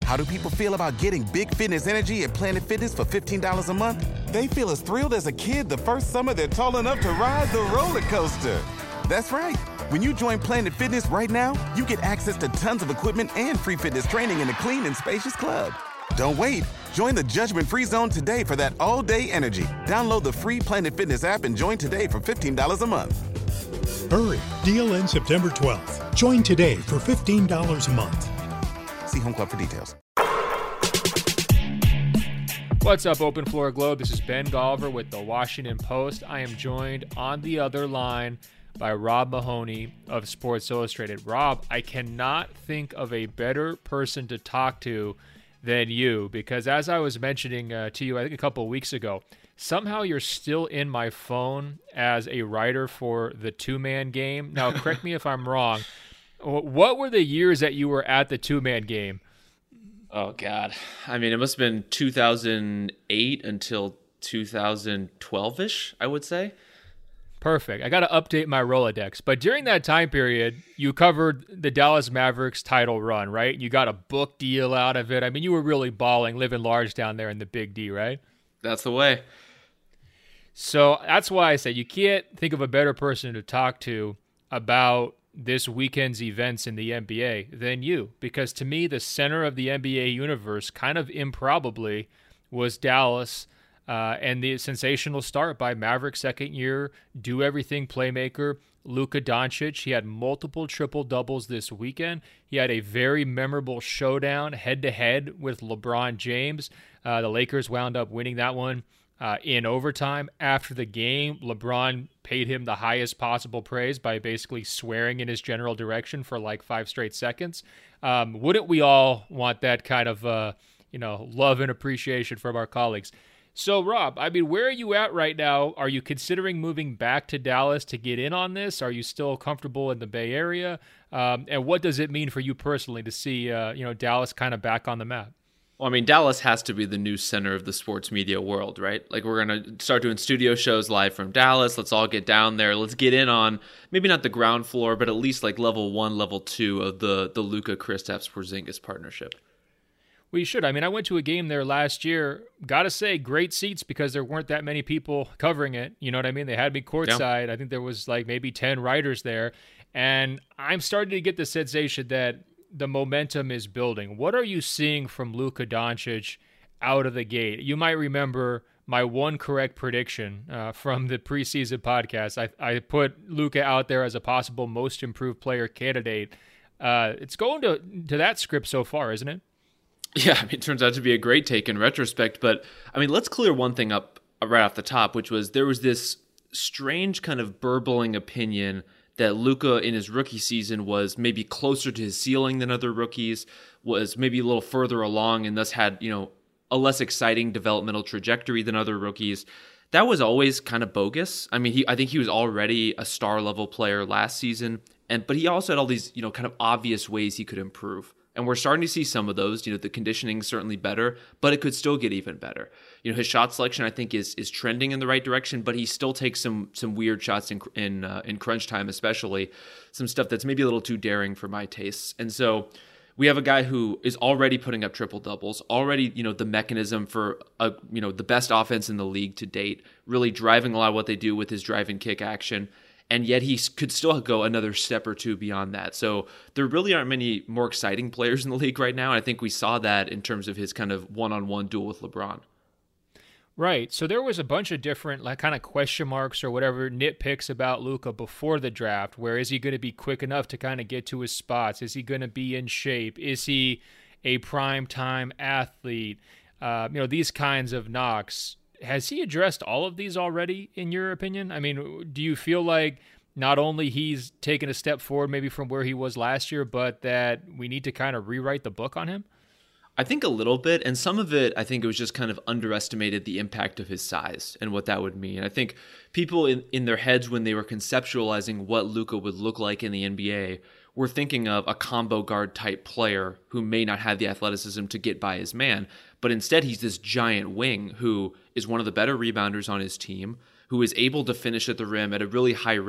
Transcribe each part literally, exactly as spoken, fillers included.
How do people feel about getting big fitness energy at Planet Fitness for fifteen dollars a month? They feel as thrilled as a kid the first summer they're tall enough to ride the roller coaster. That's right. When you join Planet Fitness right now, you get access to tons of equipment and free fitness training in a clean and spacious club. Don't wait. Join the judgment-free zone today for that all-day energy. Download the free Planet Fitness app and join today for fifteen dollars a month. Hurry. Deal ends September twelfth. Join today for fifteen dollars a month. See Home Club for details. What's up, Open Floor Globe? This is Ben Golliver with the Washington Post. I am joined on the other line by Rob Mahoney of Sports Illustrated. Rob, I cannot think of a better person to talk to than you, because as I was mentioning uh, to you, I think a couple of weeks ago, somehow you're still in my phone as a writer for the two-man game. Now, correct me if I'm wrong. What were the years that you were at the two-man game? Oh, God. I mean, it must have been two thousand eight until two thousand twelve-ish, I would say. Perfect. I got to update my Rolodex. But during that time period, you covered the Dallas Mavericks title run, right? You got a book deal out of it. I mean, you were really balling, living large down there in the Big D, right? That's the way. So that's why I said you can't think of a better person to talk to about this weekend's events in the N B A than you, because to me, the center of the N B A universe, kind of improbably, was Dallas uh, and the sensational start by Mavericks second-year do-everything playmaker Luka Doncic. He had multiple triple-doubles this weekend. He had a very memorable showdown head-to-head with LeBron James. Uh, the Lakers wound up winning that one Uh, in overtime. After the game, LeBron paid him the highest possible praise by basically swearing in his general direction for like five straight seconds. Um, wouldn't we all want that kind of, uh, you know, love and appreciation from our colleagues? So, Rob, I mean, where are you at right now? Are you considering moving back to Dallas to get in on this? Are you still comfortable in the Bay Area? Um, and what does it mean for you personally to see, uh, you know, Dallas kind of back on the map? Well, I mean, Dallas has to be the new center of the sports media world, right? Like, we're going to start doing studio shows live from Dallas. Let's all get down there. Let's get in on maybe not the ground floor, but at least like level one, level two of the, the Luka Kristaps Porzingis partnership. We should. I mean, I went to a game there last year. Got to say, great seats because there weren't that many people covering it. You know what I mean? They had me courtside. Yeah. I think there was like maybe ten writers there. And I'm starting to get the sensation that the momentum is building. What are you seeing from Luka Doncic out of the gate? You might remember my one correct prediction uh, from the preseason podcast. I, I put Luka out there as a possible most improved player candidate. Uh, it's going to, to that script so far, isn't it? Yeah, I mean, it turns out to be a great take in retrospect. But, I mean, let's clear one thing up right off the top, which was there was this strange kind of burbling opinion that Luka in his rookie season was maybe closer to his ceiling than other rookies, was maybe a little further along, and thus had, you know, a less exciting developmental trajectory than other rookies. That was always kind of bogus. I mean, he I think he was already a star level player last season, and but he also had all these, you know, kind of obvious ways he could improve. And we're starting to see some of those. You know, the conditioning is certainly better, but it could still get even better. You know, his shot selection, I think, is is trending in the right direction, but he still takes some some weird shots in in uh, in crunch time, especially some stuff that's maybe a little too daring for my tastes. And so we have a guy who is already putting up triple doubles, already, you know, the mechanism for a, you know, the best offense in the league to date, really driving a lot of what they do with his drive and kick action. And yet he could still go another step or two beyond that. So there really aren't many more exciting players in the league right now. And I think we saw that in terms of his kind of one-on-one duel with LeBron. Right. So there was a bunch of different like kind of question marks or whatever nitpicks about Luka before the draft. Where is he going to be quick enough to kind of get to his spots? Is he going to be in shape? Is he a prime time athlete? Uh, you know, these kinds of knocks. Has he addressed all of these already, in your opinion? I mean, do you feel like not only he's taken a step forward maybe from where he was last year, but that we need to kind of rewrite the book on him? I think a little bit, and some of it, I think it was just kind of underestimated the impact of his size and what that would mean. I think people in, in their heads when they were conceptualizing what Luka would look like in the N B A were thinking of a combo guard type player who may not have the athleticism to get by his man, but instead he's this giant wing who is one of the better rebounders on his team, who is able to finish at the rim at a really high rate,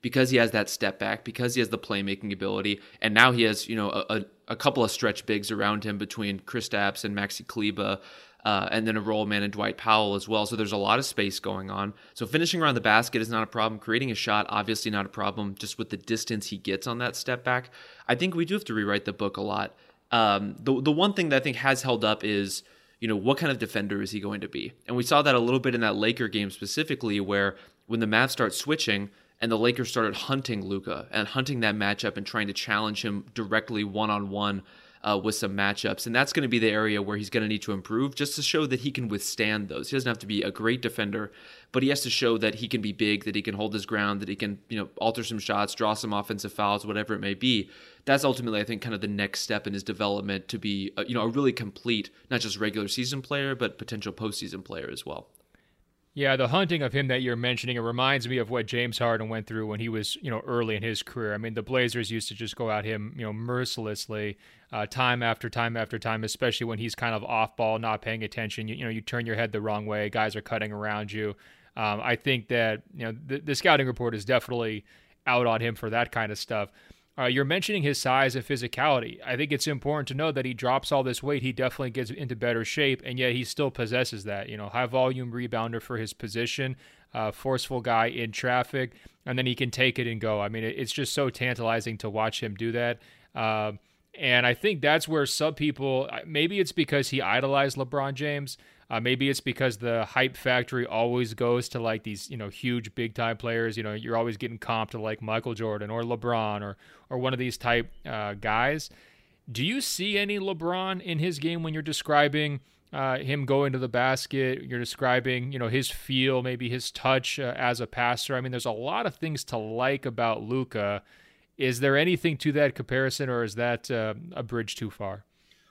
because he has that step back, because he has the playmaking ability, and now he has, you know, a, a, a couple of stretch bigs around him between Kristaps and Maxi Kleber, uh, and then a roll man and Dwight Powell as well. So there's a lot of space going on. So finishing around the basket is not a problem. Creating a shot, obviously not a problem, just with the distance he gets on that step back. I think we do have to rewrite the book a lot. Um, the the one thing that I think has held up is, you know, what kind of defender is he going to be? And we saw that a little bit in that Laker game specifically, where when the Mavs start switching and the Lakers started hunting Luka and hunting that matchup and trying to challenge him directly one-on-one uh, with some matchups. And that's going to be the area where he's going to need to improve, just to show that he can withstand those. He doesn't have to be a great defender, but he has to show that he can be big, that he can hold his ground, that he can, you know, alter some shots, draw some offensive fouls, whatever it may be. That's ultimately, I think, kind of the next step in his development to be, a, you know, a really complete, not just regular season player, but potential postseason player as well. Yeah, the hunting of him that you're mentioning, it reminds me of what James Harden went through when he was, you know, early in his career. I mean, the Blazers used to just go at him, you know, mercilessly, uh, time after time after time, especially when he's kind of off ball, not paying attention. You, you know, you turn your head the wrong way, guys are cutting around you. Um, I think that, you know, the, the scouting report is definitely out on him for that kind of stuff. Uh, you're mentioning his size and physicality. I think it's important to know that he drops all this weight. He definitely gets into better shape, and yet he still possesses that. You know, high volume rebounder for his position, uh, forceful guy in traffic, and then he can take it and go. I mean, it's just so tantalizing to watch him do that. Uh, and I think that's where some people, maybe it's because he idolized LeBron James. Uh, maybe it's because the hype factory always goes to like these, you know, huge big time players. You know, you're always getting comped to like Michael Jordan or LeBron or or one of these type uh, guys. Do you see any LeBron in his game when you're describing uh, him going to the basket? You're describing, you know, his feel, maybe his touch uh, as a passer. I mean, there's a lot of things to like about Luka. Is there anything to that comparison, or is that uh, a bridge too far?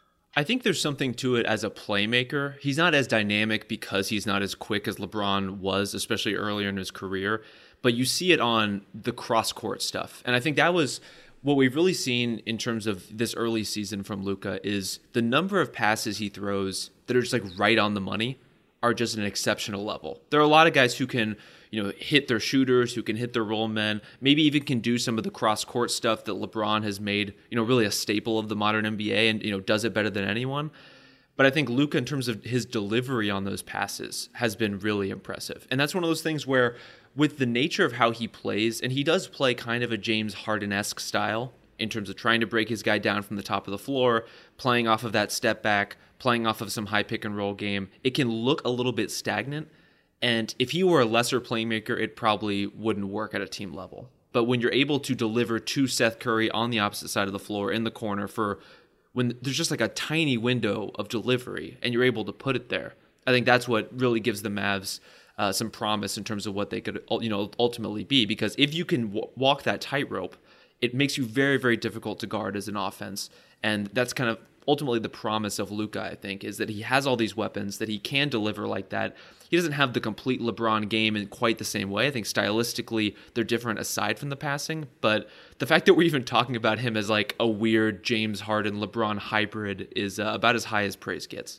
I think there's something to it as a playmaker. He's not as dynamic because he's not as quick as LeBron was, especially earlier in his career. But you see it on the cross-court stuff. And I think that was what we've really seen in terms of this early season from Luka is the number of passes he throws that are just like right on the money are just an exceptional level. There are a lot of guys who can, you know, hit their shooters, who can hit their roll men, maybe even can do some of the cross-court stuff that LeBron has made, you know, really a staple of the modern N B A and, you know, does it better than anyone. But I think Luka, in terms of his delivery on those passes, has been really impressive. And that's one of those things where with the nature of how he plays, and he does play kind of a James Harden-esque style in terms of trying to break his guy down from the top of the floor, playing off of that step back, playing off of some high pick and roll game, it can look a little bit stagnant. And if he were a lesser playmaker, it probably wouldn't work at a team level. But when you're able to deliver to Seth Curry on the opposite side of the floor in the corner for when there's just like a tiny window of delivery and you're able to put it there, I think that's what really gives the Mavs uh, some promise in terms of what they could, you know, ultimately be. Because if you can w- walk that tightrope, it makes you very, very difficult to guard as an offense. And that's kind of ultimately the promise of Luka, I think, is that he has all these weapons, that he can deliver like that. He doesn't have the complete LeBron game in quite the same way. I think stylistically they're different aside from the passing, but the fact that we're even talking about him as like a weird James Harden LeBron hybrid is uh, about as high as praise gets.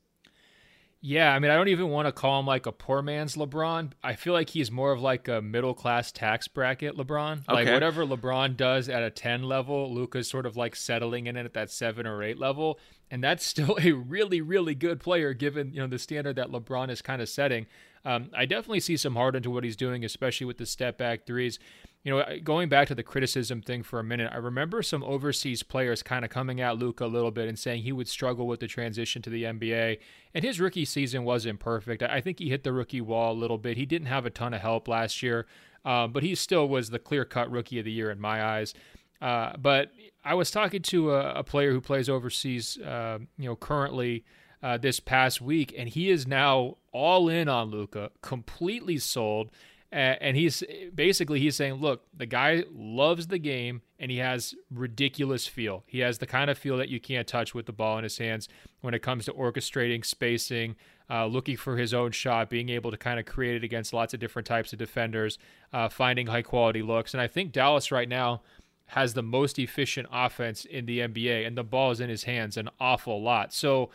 Yeah, I mean, I don't even want to call him like a poor man's LeBron. I feel like he's more of like a middle-class tax bracket LeBron. Like okay. Whatever LeBron does at a ten level, Luka's sort of like settling in it at that seven or eight level. And that's still a really, really good player given, you know, the standard that LeBron is kind of setting. Um, I definitely see some heart into what he's doing, especially with the step back threes. You know, going back to the criticism thing for a minute, I remember some overseas players kind of coming at Luka a little bit and saying he would struggle with the transition to the N B A. And his rookie season wasn't perfect. I think he hit the rookie wall a little bit. He didn't have a ton of help last year, uh, but he still was the clear-cut rookie of the year in my eyes. Uh, but I was talking to a, a player who plays overseas, uh, you know, currently uh, this past week, and he is now all in on Luka, completely sold. And he's basically, he's saying, look, the guy loves the game and he has ridiculous feel. He has the kind of feel that you can't touch with the ball in his hands when it comes to orchestrating, spacing, uh, looking for his own shot, being able to kind of create it against lots of different types of defenders, uh, finding high quality looks. And I think Dallas right now has the most efficient offense in the N B A, and the ball is in his hands an awful lot. So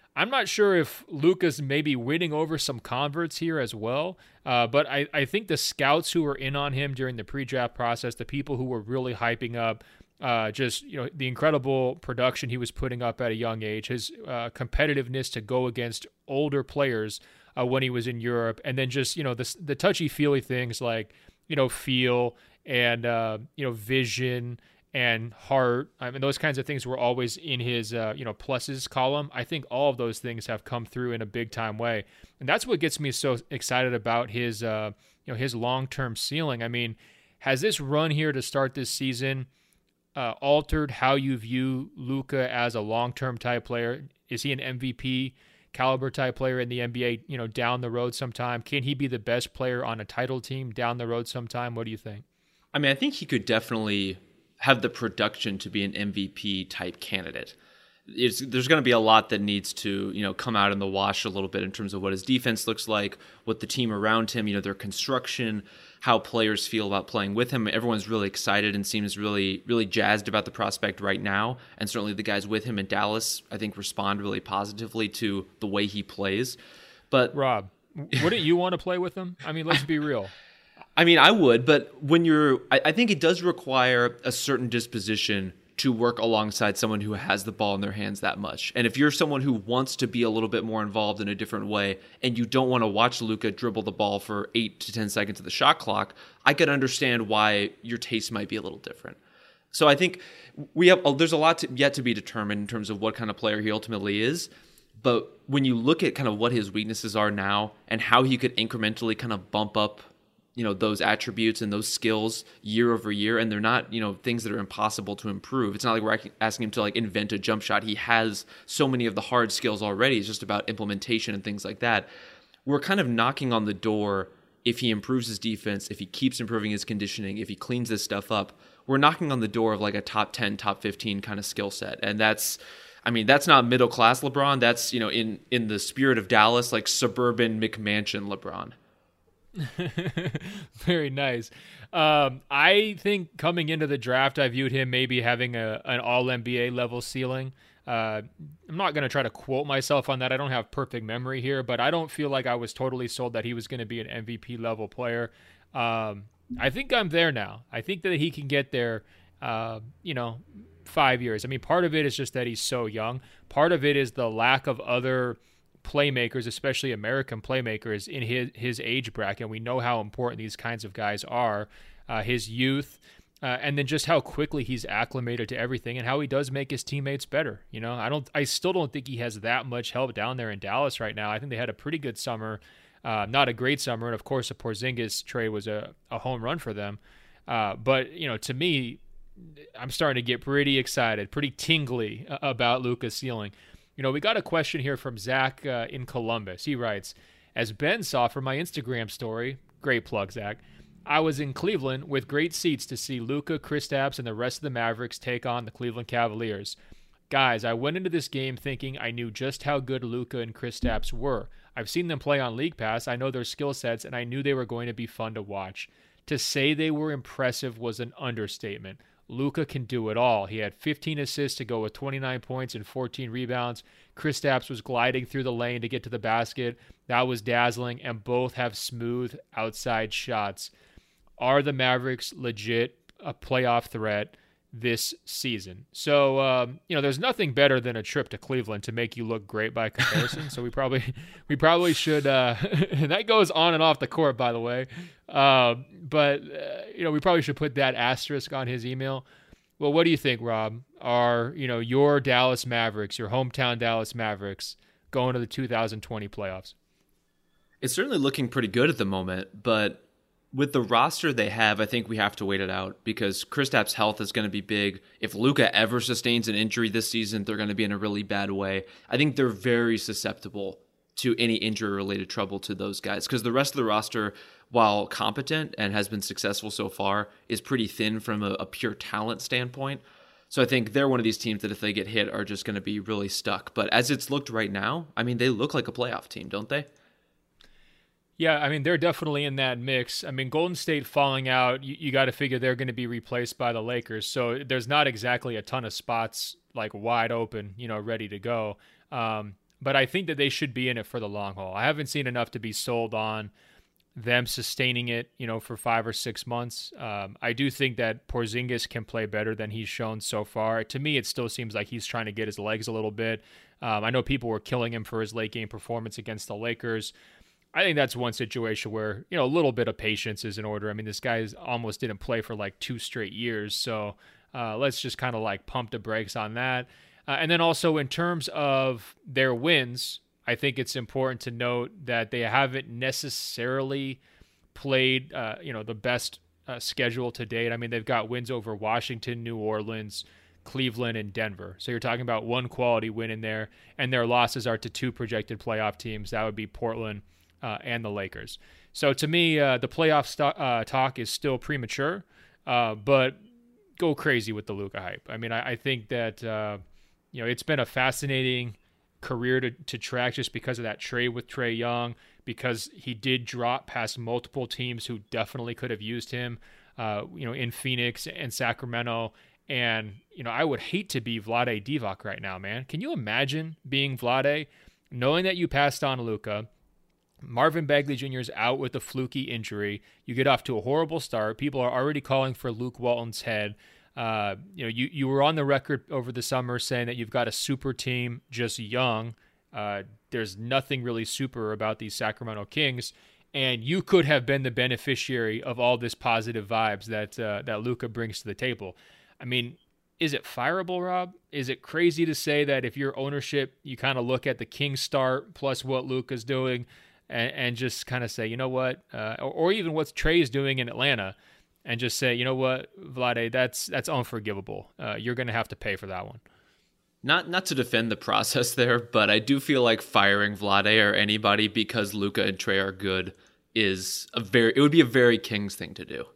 I'm not sure if Luka's maybe winning over some converts here as well, uh, but I, I think the scouts who were in on him during the pre-draft process, the people who were really hyping up uh, just you know the incredible production he was putting up at a young age, his uh, competitiveness to go against older players uh, when he was in Europe, and then just you know the the touchy-feely things like you know feel and uh, you know vision and heart. I mean, those kinds of things were always in his, uh, you know, pluses column. I think all of those things have come through in a big time way. And that's what gets me so excited about his, uh, you know, his long-term ceiling. I mean, has this run here to start this season uh, altered how you view Luka as a long-term type player? Is he an M V P caliber type player in the N B A, you know, down the road sometime? Can he be the best player on a title team down the road sometime? What do you think? I mean, I think he could definitely have the production to be an M V P type candidate. It's, there's going to be a lot that needs to, you know, come out in the wash a little bit in terms of what his defense looks like, what the team around him, you know, their construction, how players feel about playing with him. Everyone's really excited and seems really, really jazzed about the prospect right now. And certainly the guys with him in Dallas, I think, respond really positively to the way he plays. But Rob, wouldn't you want to play with him? I mean, let's be real. I mean, I would, but when you're, I, I think it does require a certain disposition to work alongside someone who has the ball in their hands that much. And if you're someone who wants to be a little bit more involved in a different way, and you don't want to watch Luka dribble the ball for eight to ten seconds of the shot clock, I could understand why your taste might be a little different. So I think we have, there's a lot to, yet to be determined in terms of what kind of player he ultimately is. But when you look at kind of what his weaknesses are now and how he could incrementally kind of bump up, you know, those attributes and those skills year over year, and they're not, you know, things that are impossible to improve. It's not like we're asking him to like invent a jump shot. He has so many of the hard skills already. It's just about implementation and things like that. We're kind of knocking on the door. If he improves his defense, if he keeps improving his conditioning, if he cleans this stuff up, we're knocking on the door of like a top ten, top fifteen kind of skill set. And that's, I mean, that's not middle class LeBron. That's, you know, in, in the spirit of Dallas, like suburban McMansion LeBron. Very nice. Um, I think coming into the draft, I viewed him maybe having a an all N B A level ceiling. Uh, I'm not going to try to quote myself on that. I don't have perfect memory here, but I don't feel like I was totally sold that he was going to be an M V P level player. Um, I think I'm there now. I think that he can get there, uh, you know, five years. I mean, part of it is just that he's so young. Part of it is the lack of other playmakers, especially American playmakers in his his age bracket. We know how important these kinds of guys are. Uh, his youth, uh, and then just how quickly he's acclimated to everything, and how he does make his teammates better. You know, I don't, I still don't think he has that much help down there in Dallas right now. I think they had a pretty good summer, uh, not a great summer, and of course, the Porzingis trade was a, a home run for them. Uh, but you know, to me, I'm starting to get pretty excited, pretty tingly about Luka's ceiling. You know, we got a question here from Zach uh, in Columbus. He writes, as Ben saw from my Instagram story, great plug, Zach, I was in Cleveland with great seats to see Luka, Kristaps, and the rest of the Mavericks take on the Cleveland Cavaliers. Guys, I went into this game thinking I knew just how good Luka and Kristaps were. I've seen them play on League Pass. I know their skill sets, and I knew they were going to be fun to watch. To say they were impressive was an understatement. Luka can do it all. He had fifteen assists to go with twenty-nine points and fourteen rebounds. Kristaps was gliding through the lane to get to the basket. That was dazzling, and both have smooth outside shots. Are the Mavericks legit a playoff threat this season? So, um, you know, there's nothing better than a trip to Cleveland to make you look great by comparison. So we probably we probably should. Uh, that goes on and off the court, by the way. Uh, but uh, you know, we probably should put that asterisk on his email. Well, what do you think, Rob? Are, you know, your Dallas Mavericks, your hometown Dallas Mavericks, going to the two thousand twenty playoffs? It's certainly looking pretty good at the moment, but with the roster they have, I think we have to wait it out because Kristaps' health is going to be big. If Luka ever sustains an injury this season, they're going to be in a really bad way. I think they're very susceptible to any injury-related trouble to those guys because the rest of the roster, while competent and has been successful so far, is pretty thin from a, a pure talent standpoint. So I think they're one of these teams that if they get hit are just going to be really stuck. But as it's looked right now, I mean, they look like a playoff team, don't they? Yeah, I mean, they're definitely in that mix. I mean, Golden State falling out, you, you got to figure they're going to be replaced by the Lakers. So there's not exactly a ton of spots like wide open, you know, ready to go. Um, but I think that they should be in it for the long haul. I haven't seen enough to be sold on them sustaining it, you know, for five or six months. Um, I do think that Porzingis can play better than he's shown so far. To me, it still seems like he's trying to get his legs a little bit. Um, I know people were killing him for his late game performance against the Lakers. I think that's one situation where, you know, a little bit of patience is in order. I mean, this guy almost didn't play for like two straight years. So uh, let's just kind of like pump the brakes on that. Uh, and then also in terms of their wins, I think it's important to note that they haven't necessarily played, uh, you know, the best uh, schedule to date. I mean, they've got wins over Washington, New Orleans, Cleveland, and Denver. So you're talking about one quality win in there, and their losses are to two projected playoff teams. That would be Portland uh, and the Lakers. So to me, uh, the playoff st- uh, talk is still premature, uh, but go crazy with the Luka hype. I mean, I, I think that, uh, you know, it's been a fascinating career to, to track just because of that trade with Trae Young, because he did drop past multiple teams who definitely could have used him, uh, you know, in Phoenix and Sacramento. And, you know, I would hate to be Vlade Divac right now, man. Can you imagine being Vlade, knowing that you passed on Luka? Marvin Bagley Junior is out with a fluky injury. You get off to a horrible start. People are already calling for Luke Walton's head. Uh, you know, you, you were on the record over the summer saying that you've got a super team, just young. Uh, there's nothing really super about these Sacramento Kings, and you could have been the beneficiary of all this positive vibes that uh, that Luka brings to the table. I mean, is it fireable, Rob? Is it crazy to say that if you're ownership, you kind of look at the Kings start plus what Luka's doing and, and just kind of say, you know what, uh, or, or even what Trae's doing in Atlanta, and just say, you know what, Vlade, that's that's unforgivable. Uh, you're going to have to pay for that one. Not not to defend the process there, but I do feel like firing Vlade or anybody because Luka and Trae are good is a very it would be a very Kings thing to do.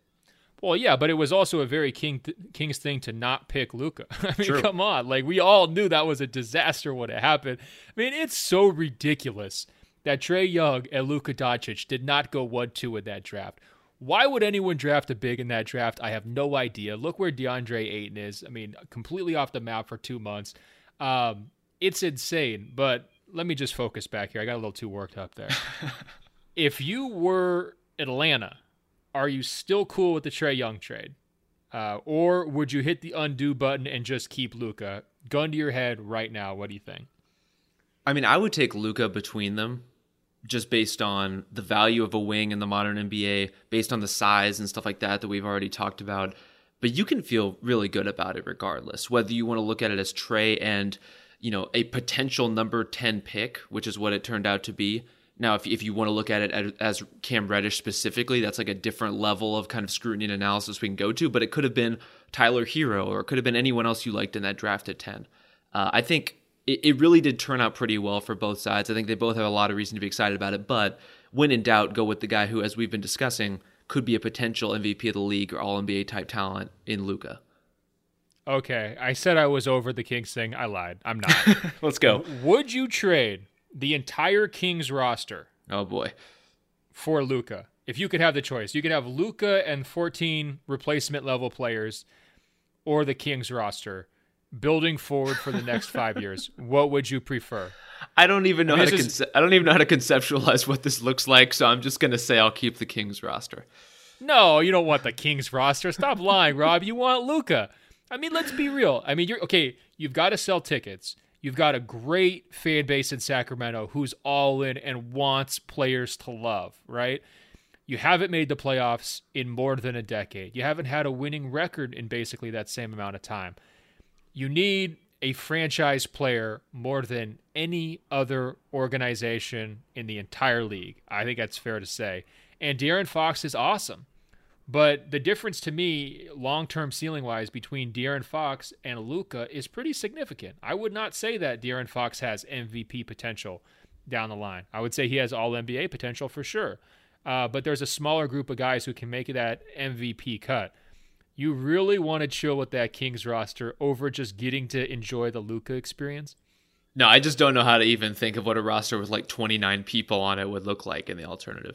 Well, yeah, but it was also a very King th- Kings thing to not pick Luka. I mean, True. Come on. Like, we all knew that was a disaster when it happened. I mean, it's so ridiculous that Trae Young and Luka Doncic did not go one two in that draft. Why would anyone draft a big in that draft? I have no idea. Look where DeAndre Ayton is. I mean, completely off the map for two months. Um, it's insane, but let me just focus back here. I got a little too worked up there. If you were Atlanta, are you still cool with the Trae Young trade? Uh, or would you hit the undo button and just keep Luka? Gun to your head right now. What do you think? I mean, I would take Luka between them, just based on the value of a wing in the modern N B A, based on the size and stuff like that that we've already talked about. But you can feel really good about it regardless, whether you want to look at it as Trae and, you know, a potential number ten pick, which is what it turned out to be. Now, if if you want to look at it as, as Cam Reddish specifically, that's like a different level of kind of scrutiny and analysis we can go to, but it could have been Tyler Hero or it could have been anyone else you liked in that draft at ten. Uh, I think it really did turn out pretty well for both sides. I think they both have a lot of reason to be excited about it, but when in doubt, go with the guy who, as we've been discussing, could be a potential M V P of the league or all N B A type talent in Luka. Okay, I said I was over the Kings thing. I lied. I'm not. Let's go. Would you trade the entire Kings roster Oh, boy. for Luka? If you could have the choice, you could have Luka and fourteen replacement level players or the Kings roster building forward for the next five years. What would you prefer? I don't even know I mean, how to is... conce- I don't even know how to conceptualize what this looks like, so I'm just going to say I'll keep the Kings roster. No, you don't want the Kings roster. Stop lying, Rob. You want Luka. I mean, let's be real. I mean, you're okay, you've got to sell tickets. You've got a great fan base in Sacramento who's all in and wants players to love, right? You haven't made the playoffs in more than a decade. You haven't had a winning record in basically that same amount of time. You need a franchise player more than any other organization in the entire league. I think that's fair to say. And De'Aaron Fox is awesome. But the difference to me, long-term ceiling-wise, between De'Aaron Fox and Luka is pretty significant. I would not say that De'Aaron Fox has M V P potential down the line. I would say he has all N B A potential for sure. Uh, but there's a smaller group of guys who can make that M V P cut. You really want to chill with that Kings roster over just getting to enjoy the Luka experience? No, I just don't know how to even think of what a roster with like twenty-nine people on it would look like in the alternative.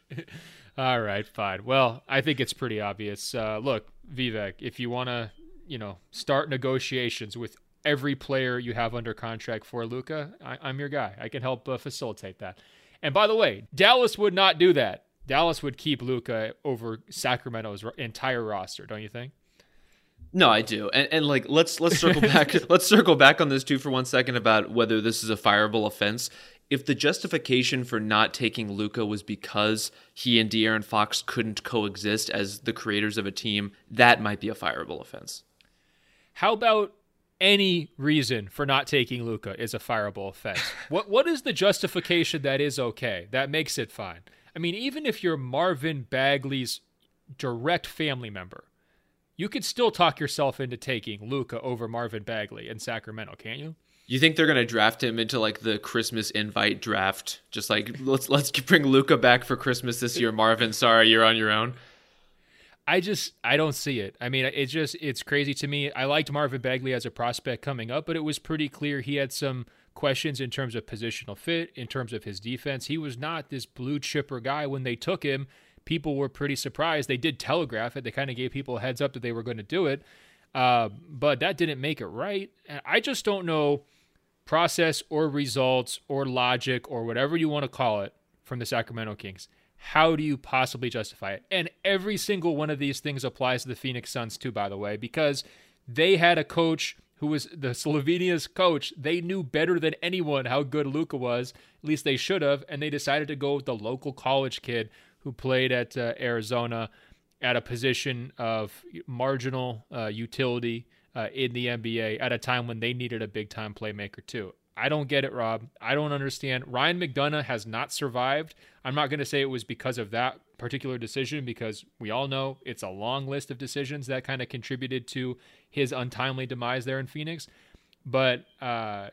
All right, fine. Well, I think it's pretty obvious. Uh, look, Vivek, if you want to, you know, start negotiations with every player you have under contract for Luka, I, I'm your guy. I can help uh, facilitate that. And by the way, Dallas would not do that. Dallas would keep Luka over Sacramento's entire roster, don't you think? No, I do. And and like let's let's circle back let's circle back on this too for one second about whether this is a fireable offense. If the justification for not taking Luka was because he and De'Aaron Fox couldn't coexist as the creators of a team, that might be a fireable offense. How about any reason for not taking Luka is a fireable offense? What what is the justification that is okay? That makes it fine. I mean, even if you're Marvin Bagley's direct family member, you could still talk yourself into taking Luka over Marvin Bagley in Sacramento, can't you? You think they're going to draft him into like the Christmas invite draft? Just like, let's let's bring Luka back for Christmas this year. Marvin, sorry, you're on your own. I just, I don't see it. I mean, it's just, it's crazy to me. I liked Marvin Bagley as a prospect coming up, but it was pretty clear he had some questions in terms of positional fit, in terms of his defense. He was not this blue chipper guy when they took him. People were pretty surprised. They did telegraph it. They kind of gave people a heads up that they were going to do it. Uh, but that didn't make it right. And I just don't know process or results or logic or whatever you want to call it from the Sacramento Kings. How do you possibly justify it? And every single one of these things applies to the Phoenix Suns too, by the way, because they had a coach who was the Slovenia's coach. They knew better than anyone how good Luka was. At least they should have. And they decided to go with the local college kid who played at uh, Arizona at a position of marginal uh, utility uh, in the N B A at a time when they needed a big-time playmaker too. I don't get it, Rob. I don't understand. Ryan McDonough has not survived. I'm not going to say it was because of that particular decision, because we all know it's a long list of decisions that kind of contributed to his untimely demise there in Phoenix. But uh,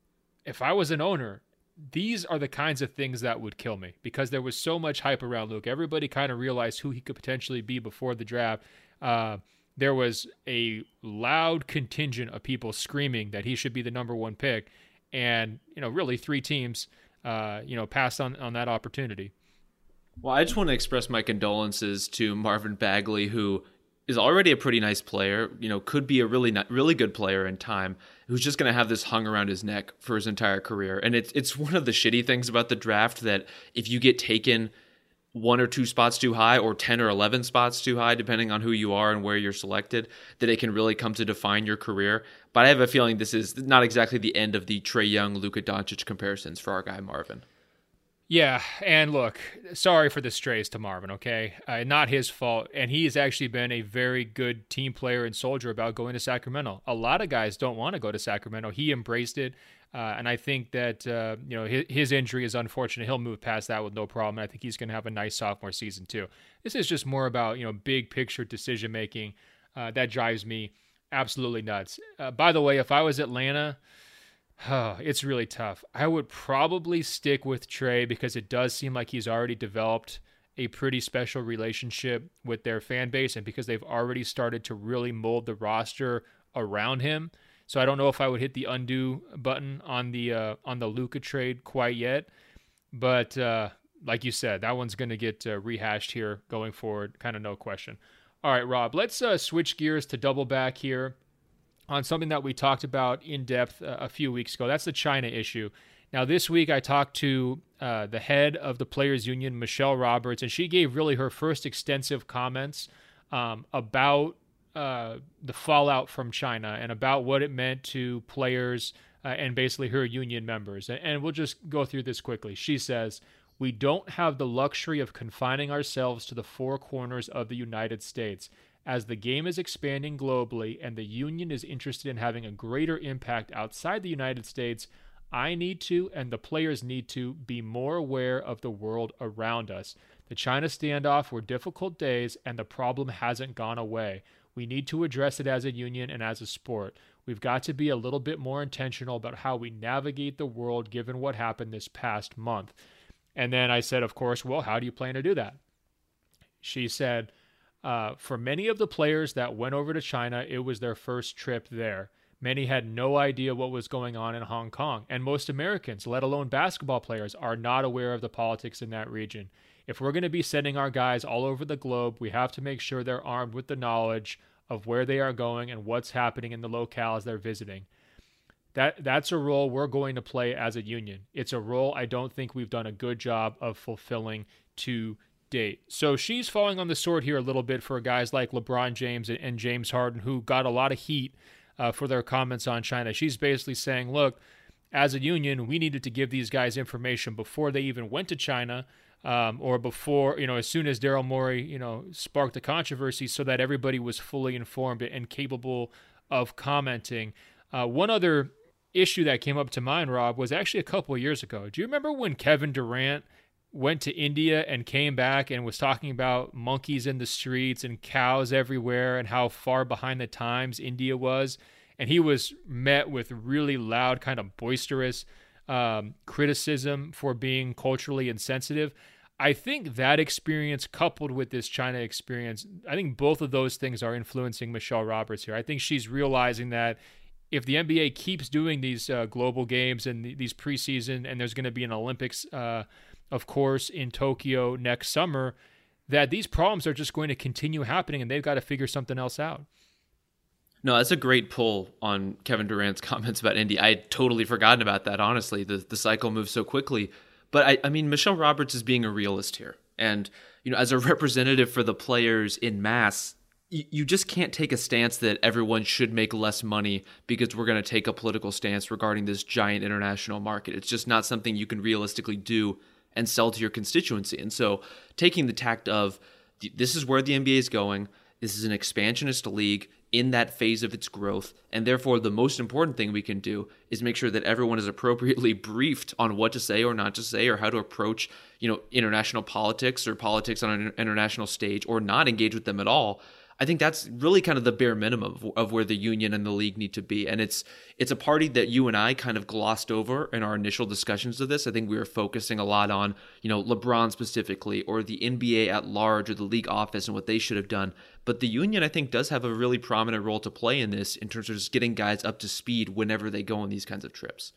if I was an owner, these are the kinds of things that would kill me, because there was so much hype around Luke. Everybody kind of realized who he could potentially be before the draft. Uh, there was a loud contingent of people screaming that he should be the number one pick. And, you know, really three teams, uh, you know, passed on, on that opportunity. Well, I just want to express my condolences to Marvin Bagley, who is already a pretty nice player, you know, could be a really not, really good player in time, who's just going to have this hung around his neck for his entire career. And it's it's one of the shitty things about the draft that if you get taken one or two spots too high or ten or eleven spots too high, depending on who you are and where you're selected, that it can really come to define your career. But I have a feeling this is not exactly the end of the Trae Young, Luka Doncic comparisons for our guy Marvin. Yeah, and look, sorry for the strays to Marvin, okay? Uh, not his fault, and he has actually been a very good team player and soldier about going to Sacramento. A lot of guys don't want to go to Sacramento. He embraced it, uh, and I think that uh, you know his, his injury is unfortunate. He'll move past that with no problem. I think he's going to have a nice sophomore season too. This is just more about you know big picture decision making uh, that drives me absolutely nuts. Uh, by the way, if I was Atlanta, oh, it's really tough. I would probably stick with Trae because it does seem like he's already developed a pretty special relationship with their fan base, and because they've already started to really mold the roster around him. So I don't know if I would hit the undo button on the uh, on the Luka trade quite yet. But uh, like you said, that one's going to get uh, rehashed here going forward, kind of no question. All right, Rob, let's uh, switch gears to double back here on something that we talked about in depth uh, a few weeks ago. That's the China issue. Now, this week I talked to uh, the head of the Players Union, Michelle Roberts, and she gave really her first extensive comments um, about uh, the fallout from China and about what it meant to players uh, and basically her union members. And, and we'll just go through this quickly. She says, "We don't have the luxury of confining ourselves to the four corners of the United States. As the game is expanding globally and the union is interested in having a greater impact outside the United States, I need to, and the players need to, be more aware of the world around us. The China standoff were difficult days, and the problem hasn't gone away. We need to address it as a union and as a sport. We've got to be a little bit more intentional about how we navigate the world given what happened this past month." And then I said, of course, well, how do you plan to do that? She said, Uh, for many of the players that went over to China, it was their first trip there. Many had no idea what was going on in Hong Kong, and most Americans, let alone basketball players, are not aware of the politics in that region. If we're going to be sending our guys all over the globe, we have to make sure they're armed with the knowledge of where they are going and what's happening in the locales they're visiting. That that's a role we're going to play as a union. It's a role I don't think we've done a good job of fulfilling to date. So she's falling on the sword here a little bit for guys like LeBron James and James Harden, who got a lot of heat uh, for their comments on China. She's basically saying, look, as a union, we needed to give these guys information before they even went to China, um, or before, you know, as soon as Daryl Morey, you know, sparked the controversy, so that everybody was fully informed and capable of commenting. Uh, one other issue that came up to mind, Rob, was actually a couple of years ago. Do you remember when Kevin Durant went to India and came back and was talking about monkeys in the streets and cows everywhere and how far behind the times India was? And he was met with really loud, kind of boisterous um, criticism for being culturally insensitive. I think that experience coupled with this China experience, I think both of those things are influencing Michelle Roberts here. I think she's realizing that if the N B A keeps doing these uh, global games and th- these preseason, and there's going to be an Olympics, uh, of course, in Tokyo next summer, that these problems are just going to continue happening and they've got to figure something else out. No, that's a great pull on Kevin Durant's comments about Indy. I had totally forgotten about that, honestly. The the cycle moves so quickly. But, I, I mean, Michelle Roberts is being a realist here. And, you know, as a representative for the players in mass, you, you just can't take a stance that everyone should make less money because we're going to take a political stance regarding this giant international market. It's just not something you can realistically do and sell to your constituency. And so taking the tact of this is where the N B A is going, this is an expansionist league in that phase of its growth, and therefore the most important thing we can do is make sure that everyone is appropriately briefed on what to say or not to say, or how to approach, you know, international politics or politics on an international stage, or not engage with them at all. I think that's really kind of the bare minimum of, of where the union and the league need to be. And it's it's a party that you and I kind of glossed over in our initial discussions of this. I think we were focusing a lot on, you know, LeBron specifically, or the N B A at large, or the league office and what they should have done. But the union, I think, does have a really prominent role to play in this in terms of just getting guys up to speed whenever they go on these kinds of trips.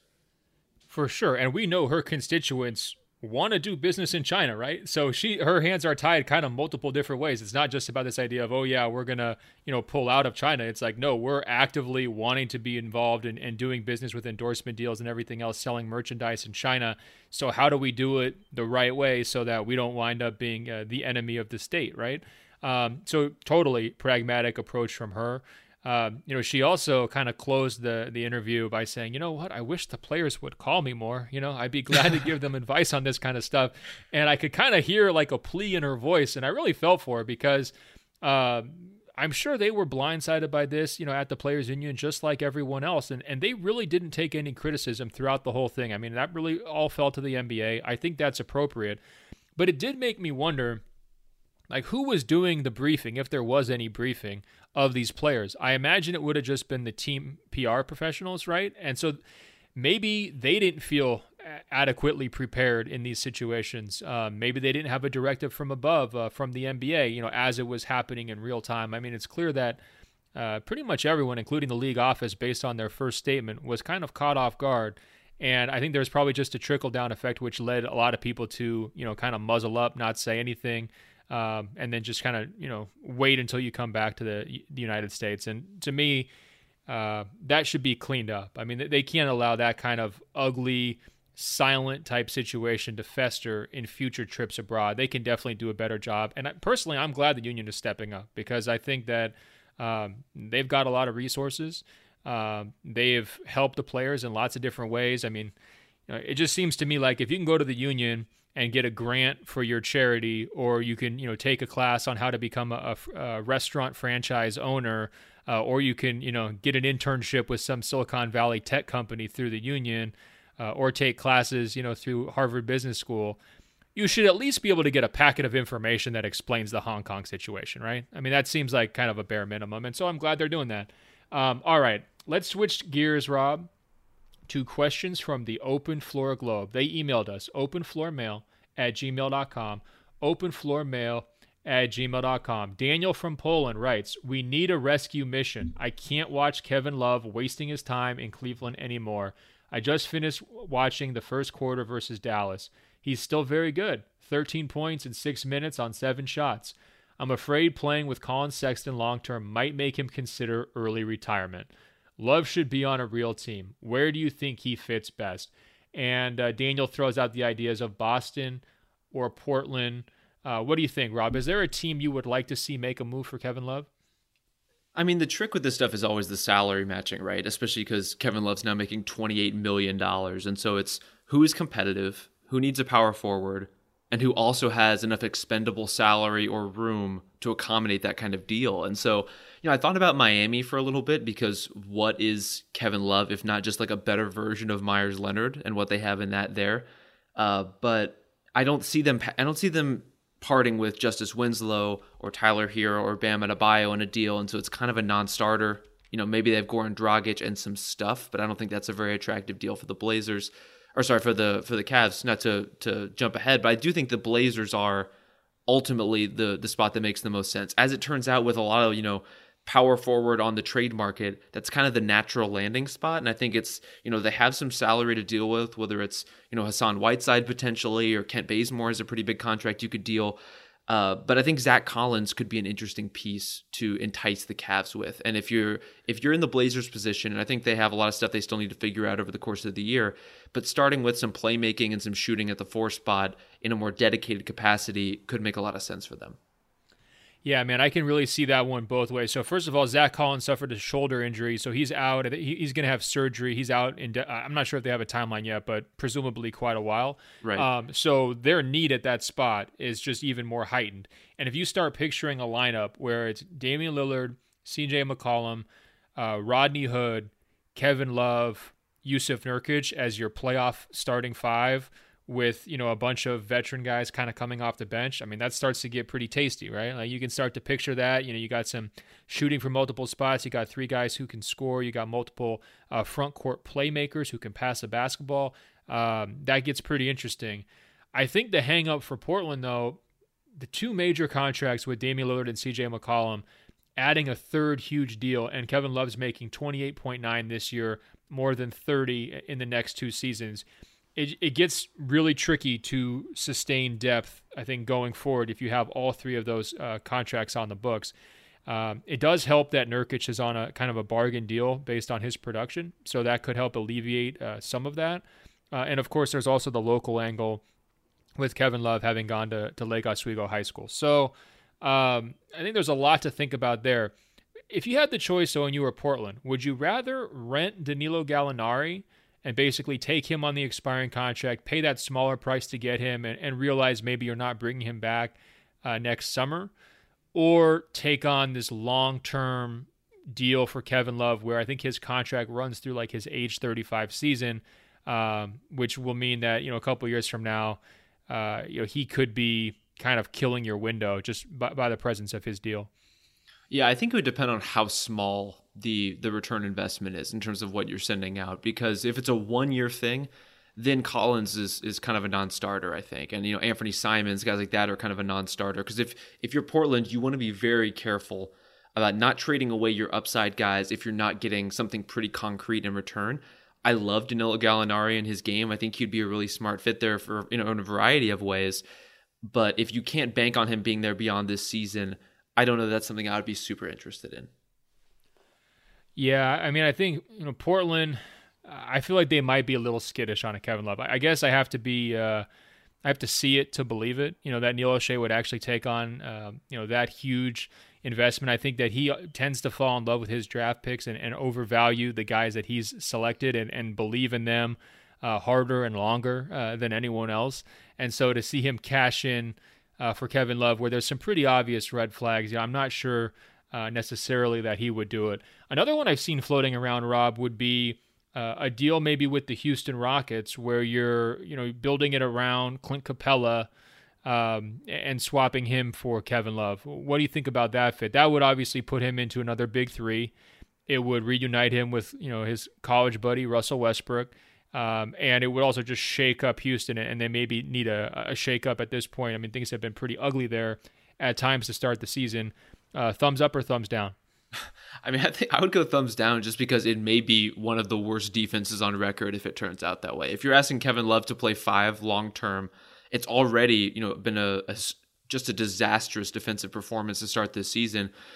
For sure. And we know her constituents want to do business in China, right? So she, her hands are tied kind of multiple different ways. It's not just about this idea of, oh yeah, we're going to, you know, pull out of China. It's like, no, we're actively wanting to be involved in, in doing business with endorsement deals and everything else, selling merchandise in China. So how do we do it the right way so that we don't wind up being uh, the enemy of the state, right? Um, so totally pragmatic approach from her. Um, you know, she also kind of closed the the interview by saying, you know what, I wish the players would call me more. You know, I'd be glad to give them advice on this kind of stuff. And I could kind of hear like a plea in her voice. And I really felt for her because uh, I'm sure they were blindsided by this, you know, at the Players Union, just like everyone else. And, and they really didn't take any criticism throughout the whole thing. I mean, that really all fell to the N B A. I think that's appropriate. But it did make me wonder, like, who was doing the briefing, if there was any briefing, of these players? I imagine it would have just been the team P R professionals, right? And so maybe they didn't feel adequately prepared in these situations. Um, maybe they didn't have a directive from above, uh, from the N B A, you know, as it was happening in real time. I mean, it's clear that uh, pretty much everyone, including the league office, based on their first statement, was kind of caught off guard. And I think there's probably just a trickle-down effect, which led a lot of people to, you know, kind of muzzle up, not say anything. Um, and then just kind of, you know, wait until you come back to the, the United States. And to me, uh, that should be cleaned up. I mean, they can't allow that kind of ugly, silent type situation to fester in future trips abroad. They can definitely do a better job. And I, personally, I'm glad the union is stepping up, because I think that um, they've got a lot of resources. Um, they've helped the players in lots of different ways. I mean, you know, it just seems to me like if you can go to the union and get a grant for your charity, or you can, you know, take a class on how to become a, a restaurant franchise owner, uh, or you can, you know, get an internship with some Silicon Valley tech company through the union, uh, or take classes, you know, through Harvard Business School, you should at least be able to get a packet of information that explains the Hong Kong situation, right? I mean, that seems like kind of a bare minimum. And so I'm glad they're doing that. Um, all right, let's switch gears, Rob, to questions from the Open Floor Globe. They emailed us, openfloormail at gmail dot com, openfloormail at gmail dot com. Daniel from Poland writes, we need a rescue mission. I can't watch Kevin Love wasting his time in Cleveland anymore. I just finished watching the first quarter versus Dallas. He's still very good, thirteen points in six minutes on seven shots. I'm afraid playing with Colin Sexton long-term might make him consider early retirement. Love should be on a real team. Where do you think he fits best? And uh, Daniel throws out the ideas of Boston or Portland. Uh, what do you think, Rob? Is there a team you would like to see make a move for Kevin Love? I mean, the trick with this stuff is always the salary matching, right? Especially because Kevin Love's now making twenty-eight million dollars. And so it's who is competitive, who needs a power forward, and who also has enough expendable salary or room to accommodate that kind of deal. And so, you know, I thought about Miami for a little bit because what is Kevin Love if not just like a better version of Myers Leonard and what they have in that there? Uh, but I don't see them. I don't see them parting with Justice Winslow or Tyler Hero or Bam Adebayo in a deal, and so it's kind of a non-starter. You know, maybe they have Goran Dragic and some stuff, but I don't think that's a very attractive deal for the Blazers. Or sorry, for the for the Cavs. Not to to jump ahead, but I do think the Blazers are ultimately the the spot that makes the most sense. As it turns out, with a lot of, you know, power forward on the trade market, that's kind of the natural landing spot. And I think it's, you know, they have some salary to deal with, whether it's, you know, Hassan Whiteside potentially, or Kent Bazemore is a pretty big contract you could deal. Uh, but I think Zach Collins could be an interesting piece to entice the Cavs with. And if you're if you're in the Blazers position, and I think they have a lot of stuff they still need to figure out over the course of the year, but starting with some playmaking and some shooting at the four spot in a more dedicated capacity could make a lot of sense for them. Yeah, man, I can really see that one both ways. So first of all, Zach Collins suffered a shoulder injury, so he's out. He's going to have surgery. He's out. In de- I'm not sure if they have a timeline yet, but presumably quite a while. Right. Um, so their need at that spot is just even more heightened. And if you start picturing a lineup where it's Damian Lillard, C J McCollum, uh, Rodney Hood, Kevin Love, Yusuf Nurkic as your playoff starting five, with, you know, a bunch of veteran guys kind of coming off the bench, I mean, that starts to get pretty tasty, right? Like, you can start to picture that. You know, you got some shooting from multiple spots. You got three guys who can score. You got multiple uh, front court playmakers who can pass the basketball. Um, that gets pretty interesting. I think the hang up for Portland, though, the two major contracts with Damian Lillard and C J McCollum, adding a third huge deal, and Kevin Love's making twenty-eight point nine this year, more than thirty in the next two seasons. It, it gets really tricky to sustain depth, I think, going forward if you have all three of those uh, contracts on the books. Um, it does help that Nurkic is on a kind of a bargain deal based on his production, so that could help alleviate uh, some of that. Uh, and, of course, there's also the local angle with Kevin Love having gone to, to Lake Oswego High School. So um, I think there's a lot to think about there. If you had the choice, though, and you were Portland, would you rather rent Danilo Gallinari and basically take him on the expiring contract, pay that smaller price to get him, and, and realize maybe you're not bringing him back uh, next summer, or take on this long-term deal for Kevin Love where I think his contract runs through like his age thirty-five season, um, which will mean that, you know, a couple of years from now, uh, you know, he could be kind of killing your window just by, by the presence of his deal. Yeah, I think it would depend on how small the the return investment is in terms of what you're sending out. Because if it's a one-year thing, then Collins is is kind of a non-starter, I think. And, you know, Anthony Simons, guys like that are kind of a non-starter. Because if, if you're Portland, you want to be very careful about not trading away your upside guys if you're not getting something pretty concrete in return. I love Danilo Gallinari and his game. I think he'd be a really smart fit there for, you know, in a variety of ways. But if you can't bank on him being there beyond this season, I don't know that that's something I would be super interested in. Yeah, I mean, I think, you know, Portland, I feel like they might be a little skittish on a Kevin Love. I guess I have to be, uh, I have to see it to believe it, you know, that Neil O'Shea would actually take on, uh, you know, that huge investment. I think that he tends to fall in love with his draft picks and, and overvalue the guys that he's selected and, and believe in them uh, harder and longer uh, than anyone else. And so to see him cash in uh, for Kevin Love, where there's some pretty obvious red flags, you know, I'm not sure uh, necessarily that he would do it. Another one I've seen floating around, Rob, would be uh, a deal maybe with the Houston Rockets where you're, you know, building it around Clint Capella um, and swapping him for Kevin Love. What do you think about that fit? That would obviously put him into another big three. It would reunite him with, you know, his college buddy, Russell Westbrook. Um, and it would also just shake up Houston, and they maybe need a, a shake up at this point. I mean, things have been pretty ugly there at times to start the season. Uh, thumbs up or thumbs down? I mean, I think I would go thumbs down just because it may be one of the worst defenses on record if it turns out that way. If you're asking Kevin Love to play five long term, it's already, you know, been a, a just a disastrous defensive performance to start this season.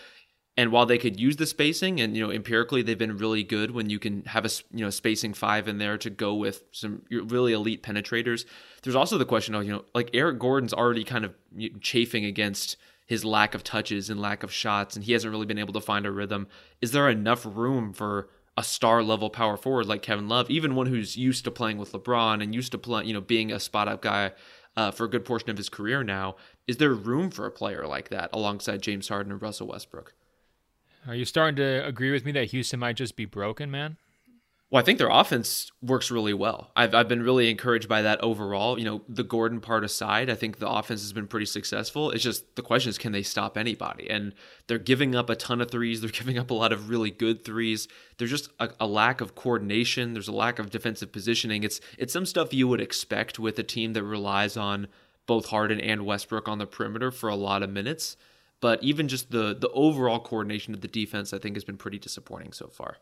And while they could use the spacing, and you know empirically they've been really good when you can have a you know spacing five in there to go with some really elite penetrators. There's also the question of you know like Eric Gordon's already kind of chafing against his lack of touches and lack of shots, and he hasn't really been able to find a rhythm. Is there enough room for a star level power forward like Kevin Love, even one who's used to playing with LeBron and used to play you know being a spot up guy uh, for a good portion of his career now? Is there room for a player like that alongside James Harden and Russell Westbrook? Are you starting to agree with me that Houston might just be broken, man? Well, I think their offense works really well. I've I've been really encouraged by that overall. You know, the Gordon part aside, I think the offense has been pretty successful. It's just the question is, can they stop anybody? And they're giving up a ton of threes. They're giving up a lot of really good threes. There's just a, a lack of coordination. There's a lack of defensive positioning. It's it's some stuff you would expect with a team that relies on both Harden and Westbrook on the perimeter for a lot of minutes. But even just the the overall coordination of the defense, I think, has been pretty disappointing so far.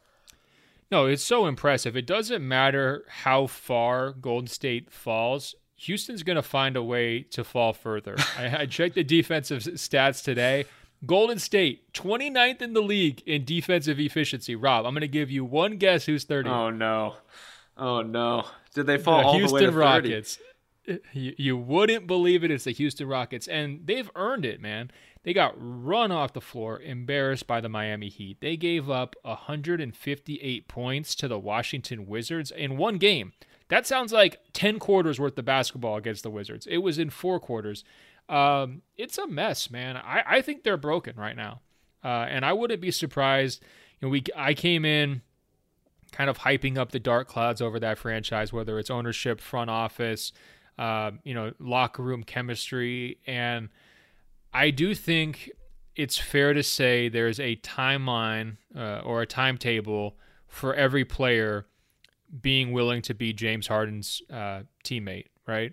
No, it's so impressive. It doesn't matter how far Golden State falls. Houston's going to find a way to fall further. I, I checked the defensive stats today. Golden State, twenty-ninth in the league in defensive efficiency. Rob, I'm going to give you one guess who's thirty. Oh, no. Oh, no. Did they fall the all Houston the way to thirty? Rockets. You, you wouldn't believe it. It's the Houston Rockets, and they've earned it, man. They got run off the floor, embarrassed by the Miami Heat. They gave up one hundred fifty-eight points to the Washington Wizards in one game. That sounds like ten quarters worth of basketball against the Wizards. It was in four quarters. Um, it's a mess, man. I, I think they're broken right now, uh, and I wouldn't be surprised. You know, we I came in kind of hyping up the dark clouds over that franchise, whether it's ownership, front office, uh, you know, locker room chemistry, and I do think it's fair to say there's a timeline uh, or a timetable for every player being willing to be James Harden's uh, teammate, right?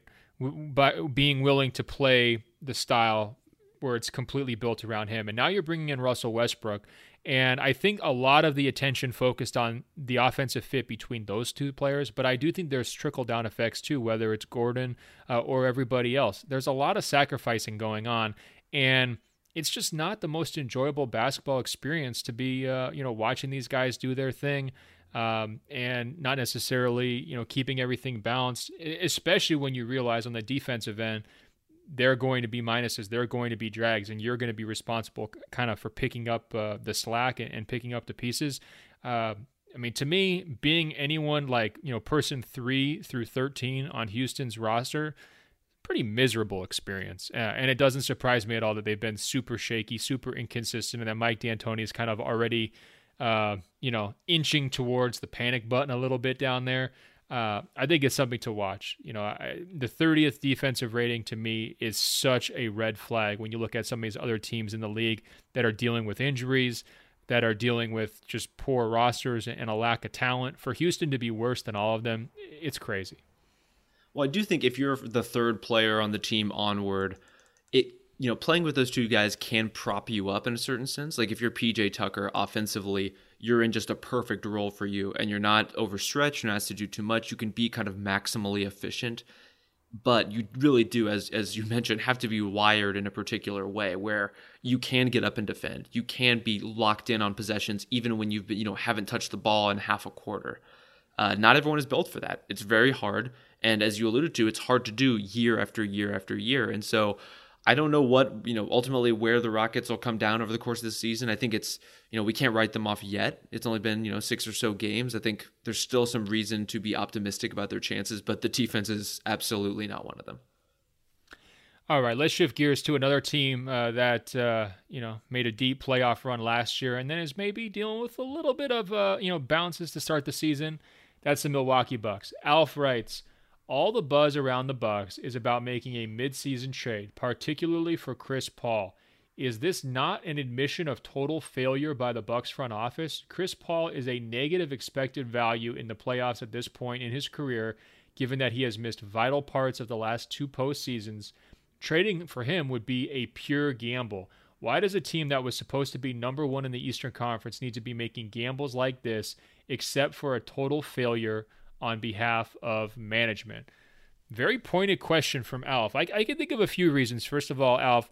By being willing to play the style where it's completely built around him. And now you're bringing in Russell Westbrook. And I think a lot of the attention focused on the offensive fit between those two players, but I do think there's trickle-down effects too, whether it's Gordon uh, or everybody else. There's a lot of sacrificing going on. And it's just not the most enjoyable basketball experience to be, uh, you know, watching these guys do their thing um, and not necessarily, you know, keeping everything balanced, especially when you realize on the defensive end, they're going to be minuses, they're going to be drags, and you're going to be responsible kind of for picking up uh, the slack and, and picking up the pieces. Uh, I mean, to me, being anyone like, you know, person three through thirteen on Houston's roster, pretty miserable experience. Uh, and it doesn't surprise me at all that they've been super shaky, super inconsistent, and that Mike D'Antoni is kind of already, uh, you know, inching towards the panic button a little bit down there. Uh, I think it's something to watch. You know, I, the thirtieth defensive rating to me is such a red flag when you look at some of these other teams in the league that are dealing with injuries, that are dealing with just poor rosters and a lack of talent. For Houston to be worse than all of them, it's crazy. Well, I do think if you're the third player on the team onward, it you know playing with those two guys can prop you up in a certain sense. Like if you're P J Tucker offensively, you're in just a perfect role for you, and you're not overstretched, you're not asked to do too much. You can be kind of maximally efficient, but you really do, as as you mentioned, have to be wired in a particular way where you can get up and defend. You can be locked in on possessions even when you've been, you know haven't touched the ball in half a quarter. Uh, not everyone is built for that. It's very hard. And as you alluded to, it's hard to do year after year after year. And so I don't know what, you know, ultimately where the Rockets will come down over the course of the season. I think it's, you know, we can't write them off yet. It's only been, you know, six or so games. I think there's still some reason to be optimistic about their chances, but the defense is absolutely not one of them. All right, let's shift gears to another team uh, that, uh, you know, made a deep playoff run last year and then is maybe dealing with a little bit of, uh, you know, bounces to start the season. That's the Milwaukee Bucks. Alf writes, all the buzz around the Bucks is about making a midseason trade, particularly for Chris Paul. Is this not an admission of total failure by the Bucks front office? Chris Paul is a negative expected value in the playoffs at this point in his career, given that he has missed vital parts of the last two postseasons. Trading for him would be a pure gamble. Why does a team that was supposed to be number one in the Eastern Conference need to be making gambles like this, except for a total failure on behalf of management? Very pointed question from Alf. I, I can think of a few reasons. First of all, Alf,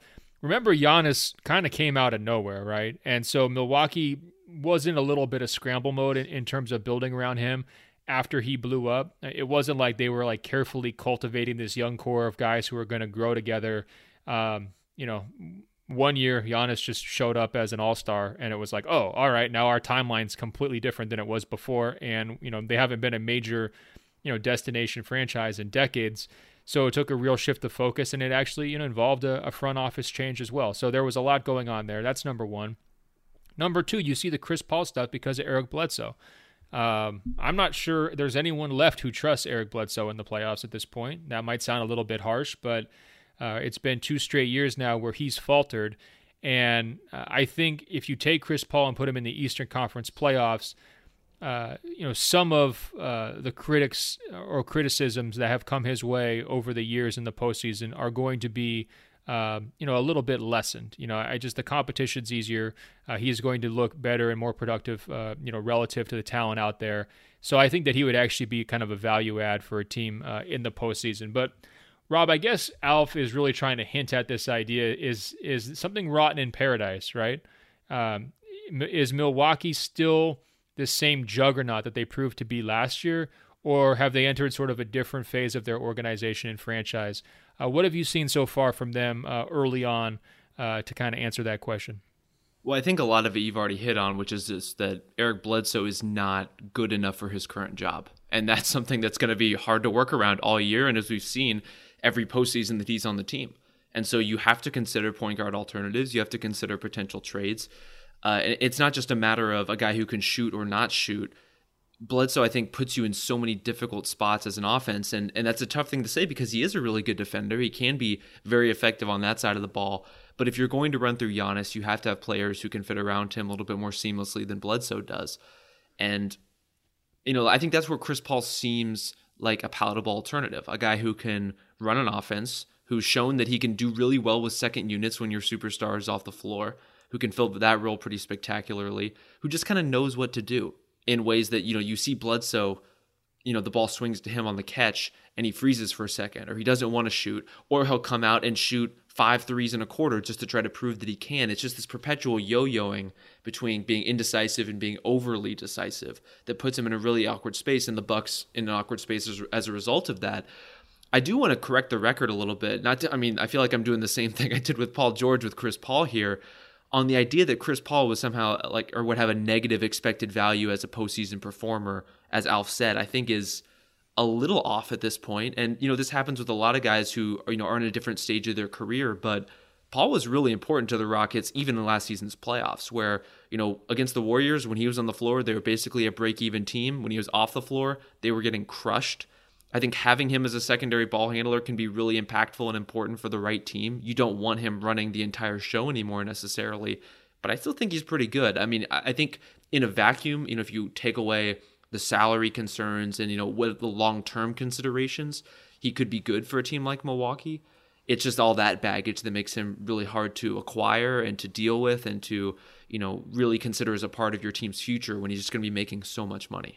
remember Giannis kind of came out of nowhere, right? And so Milwaukee was in a little bit of scramble mode in, in terms of building around him after he blew up. It wasn't like they were like carefully cultivating this young core of guys who were going to grow together. Um, you know, one year Giannis just showed up as an all-star and it was like, oh, all right, now our timeline's completely different than it was before. And, you know, they haven't been a major, you know, destination franchise in decades. So it took a real shift of focus, and it actually, you know, involved a, a front office change as well. So there was a lot going on there. That's number one. Number two, you see the Chris Paul stuff because of Eric Bledsoe. Um, I'm not sure there's anyone left who trusts Eric Bledsoe in the playoffs at this point. That might sound a little bit harsh, but uh, it's been two straight years now where he's faltered. And uh, I think if you take Chris Paul and put him in the Eastern Conference playoffs, uh, you know, some of uh, the critics or criticisms that have come his way over the years in the postseason are going to be Uh, you know, a little bit lessened. You know, I just, the competition's easier. Uh, he's going to look better and more productive, uh, you know, relative to the talent out there. So I think that he would actually be kind of a value add for a team uh, in the postseason. But Rob, I guess Alf is really trying to hint at this idea: is is something rotten in paradise, right? Um, is Milwaukee still the same juggernaut that they proved to be last year, or have they entered sort of a different phase of their organization and franchise? Uh, what have you seen so far from them uh, early on uh, to kind of answer that question? Well, I think a lot of it you've already hit on, which is this, that Eric Bledsoe is not good enough for his current job. And that's something that's going to be hard to work around all year. And as we've seen, every postseason that he's on the team. And so you have to consider point guard alternatives. You have to consider potential trades. Uh, it's not just a matter of a guy who can shoot or not shoot. Bledsoe, I think, puts you in so many difficult spots as an offense, and, and that's a tough thing to say because he is a really good defender. He can be very effective on that side of the ball, but if you're going to run through Giannis, you have to have players who can fit around him a little bit more seamlessly than Bledsoe does. And, you know, I think that's where Chris Paul seems like a palatable alternative, a guy who can run an offense, who's shown that he can do really well with second units when your superstar is off the floor, who can fill that role pretty spectacularly, who just kind of knows what to do in ways that, you know, you see Bledsoe, you know, the ball swings to him on the catch and he freezes for a second, or he doesn't want to shoot, or he'll come out and shoot five threes in a quarter just to try to prove that he can. It's just this perpetual yo-yoing between being indecisive and being overly decisive that puts him in a really awkward space, and the Bucks in an awkward space as, as a result of that. I do want to correct the record a little bit. Not to, I mean, I feel like I'm doing the same thing I did with Paul George with Chris Paul here, on the idea that Chris Paul was somehow like, or would have a negative expected value as a postseason performer, as Alf said, I think is a little off at this point. And, you know, this happens with a lot of guys who, you know, are in a different stage of their career, but Paul was really important to the Rockets, even in last season's playoffs, where, you know, against the Warriors, when he was on the floor, they were basically a break-even team. When he was off the floor, they were getting crushed. I think having him as a secondary ball handler can be really impactful and important for the right team. You don't want him running the entire show anymore necessarily, but I still think he's pretty good. I mean, I think in a vacuum, you know, if you take away the salary concerns and, you know, what the long-term considerations, he could be good for a team like Milwaukee. It's just all that baggage that makes him really hard to acquire and to deal with and to, you know, really consider as a part of your team's future when he's just going to be making so much money.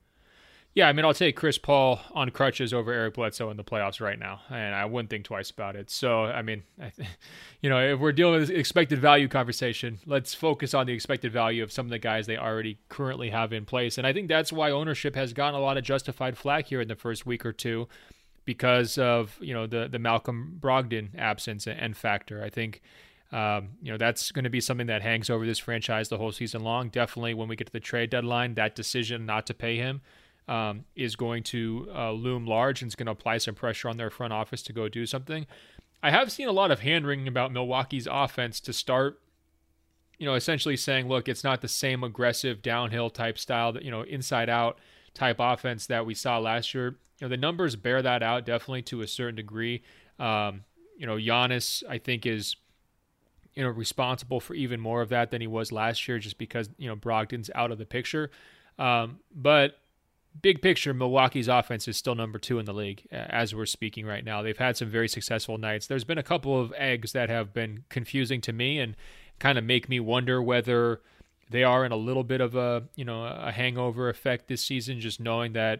Yeah, I mean, I'll take Chris Paul on crutches over Eric Bledsoe in the playoffs right now, and I wouldn't think twice about it. So, I mean, I th- you know, if we're dealing with this expected value conversation, let's focus on the expected value of some of the guys they already currently have in place. And I think that's why ownership has gotten a lot of justified flack here in the first week or two because of, you know, the, the Malcolm Brogdon absence and factor. I think, um, you know, that's going to be something that hangs over this franchise the whole season long. Definitely when we get to the trade deadline, that decision not to pay him Um, is going to uh, loom large and it's going to apply some pressure on their front office to go do something. I have seen a lot of hand-wringing about Milwaukee's offense to start, you know, essentially saying, look, it's not the same aggressive downhill type style, that, you know, inside-out type offense that we saw last year. You know, the numbers bear that out definitely to a certain degree. Um, you know, Giannis, I think, is, you know, responsible for even more of that than he was last year just because, you know, Brogdon's out of the picture. Um, but big picture, Milwaukee's offense is still number two in the league as we're speaking right now. They've had some very successful nights. There's been a couple of eggs that have been confusing to me and kind of make me wonder whether they are in a little bit of a, you know, a hangover effect this season, just knowing that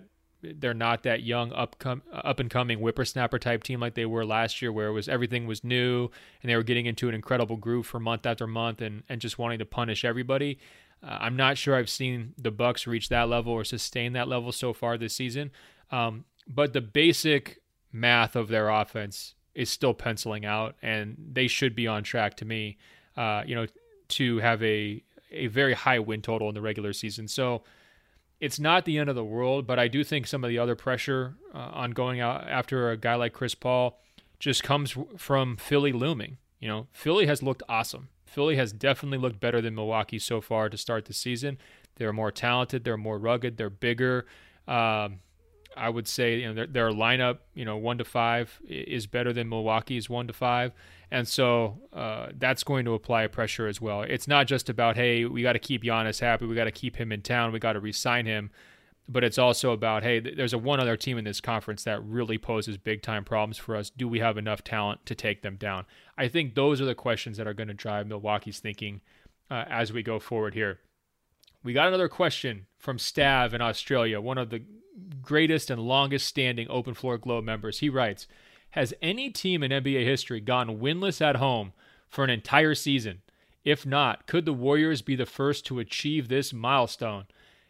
They're not that young, up, com- up and coming whippersnapper type team like they were last year, where it was everything was new and they were getting into an incredible groove for month after month and, and just wanting to punish everybody. Uh, I'm not sure I've seen the Bucks reach that level or sustain that level so far this season. Um, but the basic math of their offense is still penciling out, and they should be on track to me, uh, you know, to have a a very high win total in the regular season. So it's not the end of the world, but I do think some of the other pressure uh, on going out after a guy like Chris Paul just comes from Philly looming. You know, Philly has looked awesome. Philly has definitely looked better than Milwaukee so far to start the season. They're more talented. They're more rugged. They're bigger. Um, I would say, you know, their, their lineup, you know, one to five is better than Milwaukee's one to five. And so uh, that's going to apply pressure as well. It's not just about, hey, we got to keep Giannis happy. We got to keep him in town. We got to re-sign him. But it's also about, hey, there's a one other team in this conference that really poses big time problems for us. Do we have enough talent to take them down? I think those are the questions that are going to drive Milwaukee's thinking uh, as we go forward here. We got another question from Stav in Australia, one of the greatest and longest standing Open Floor Globe members. He writes, has any team in N B A history gone winless at home for an entire season? If not, could the Warriors be the first to achieve this milestone?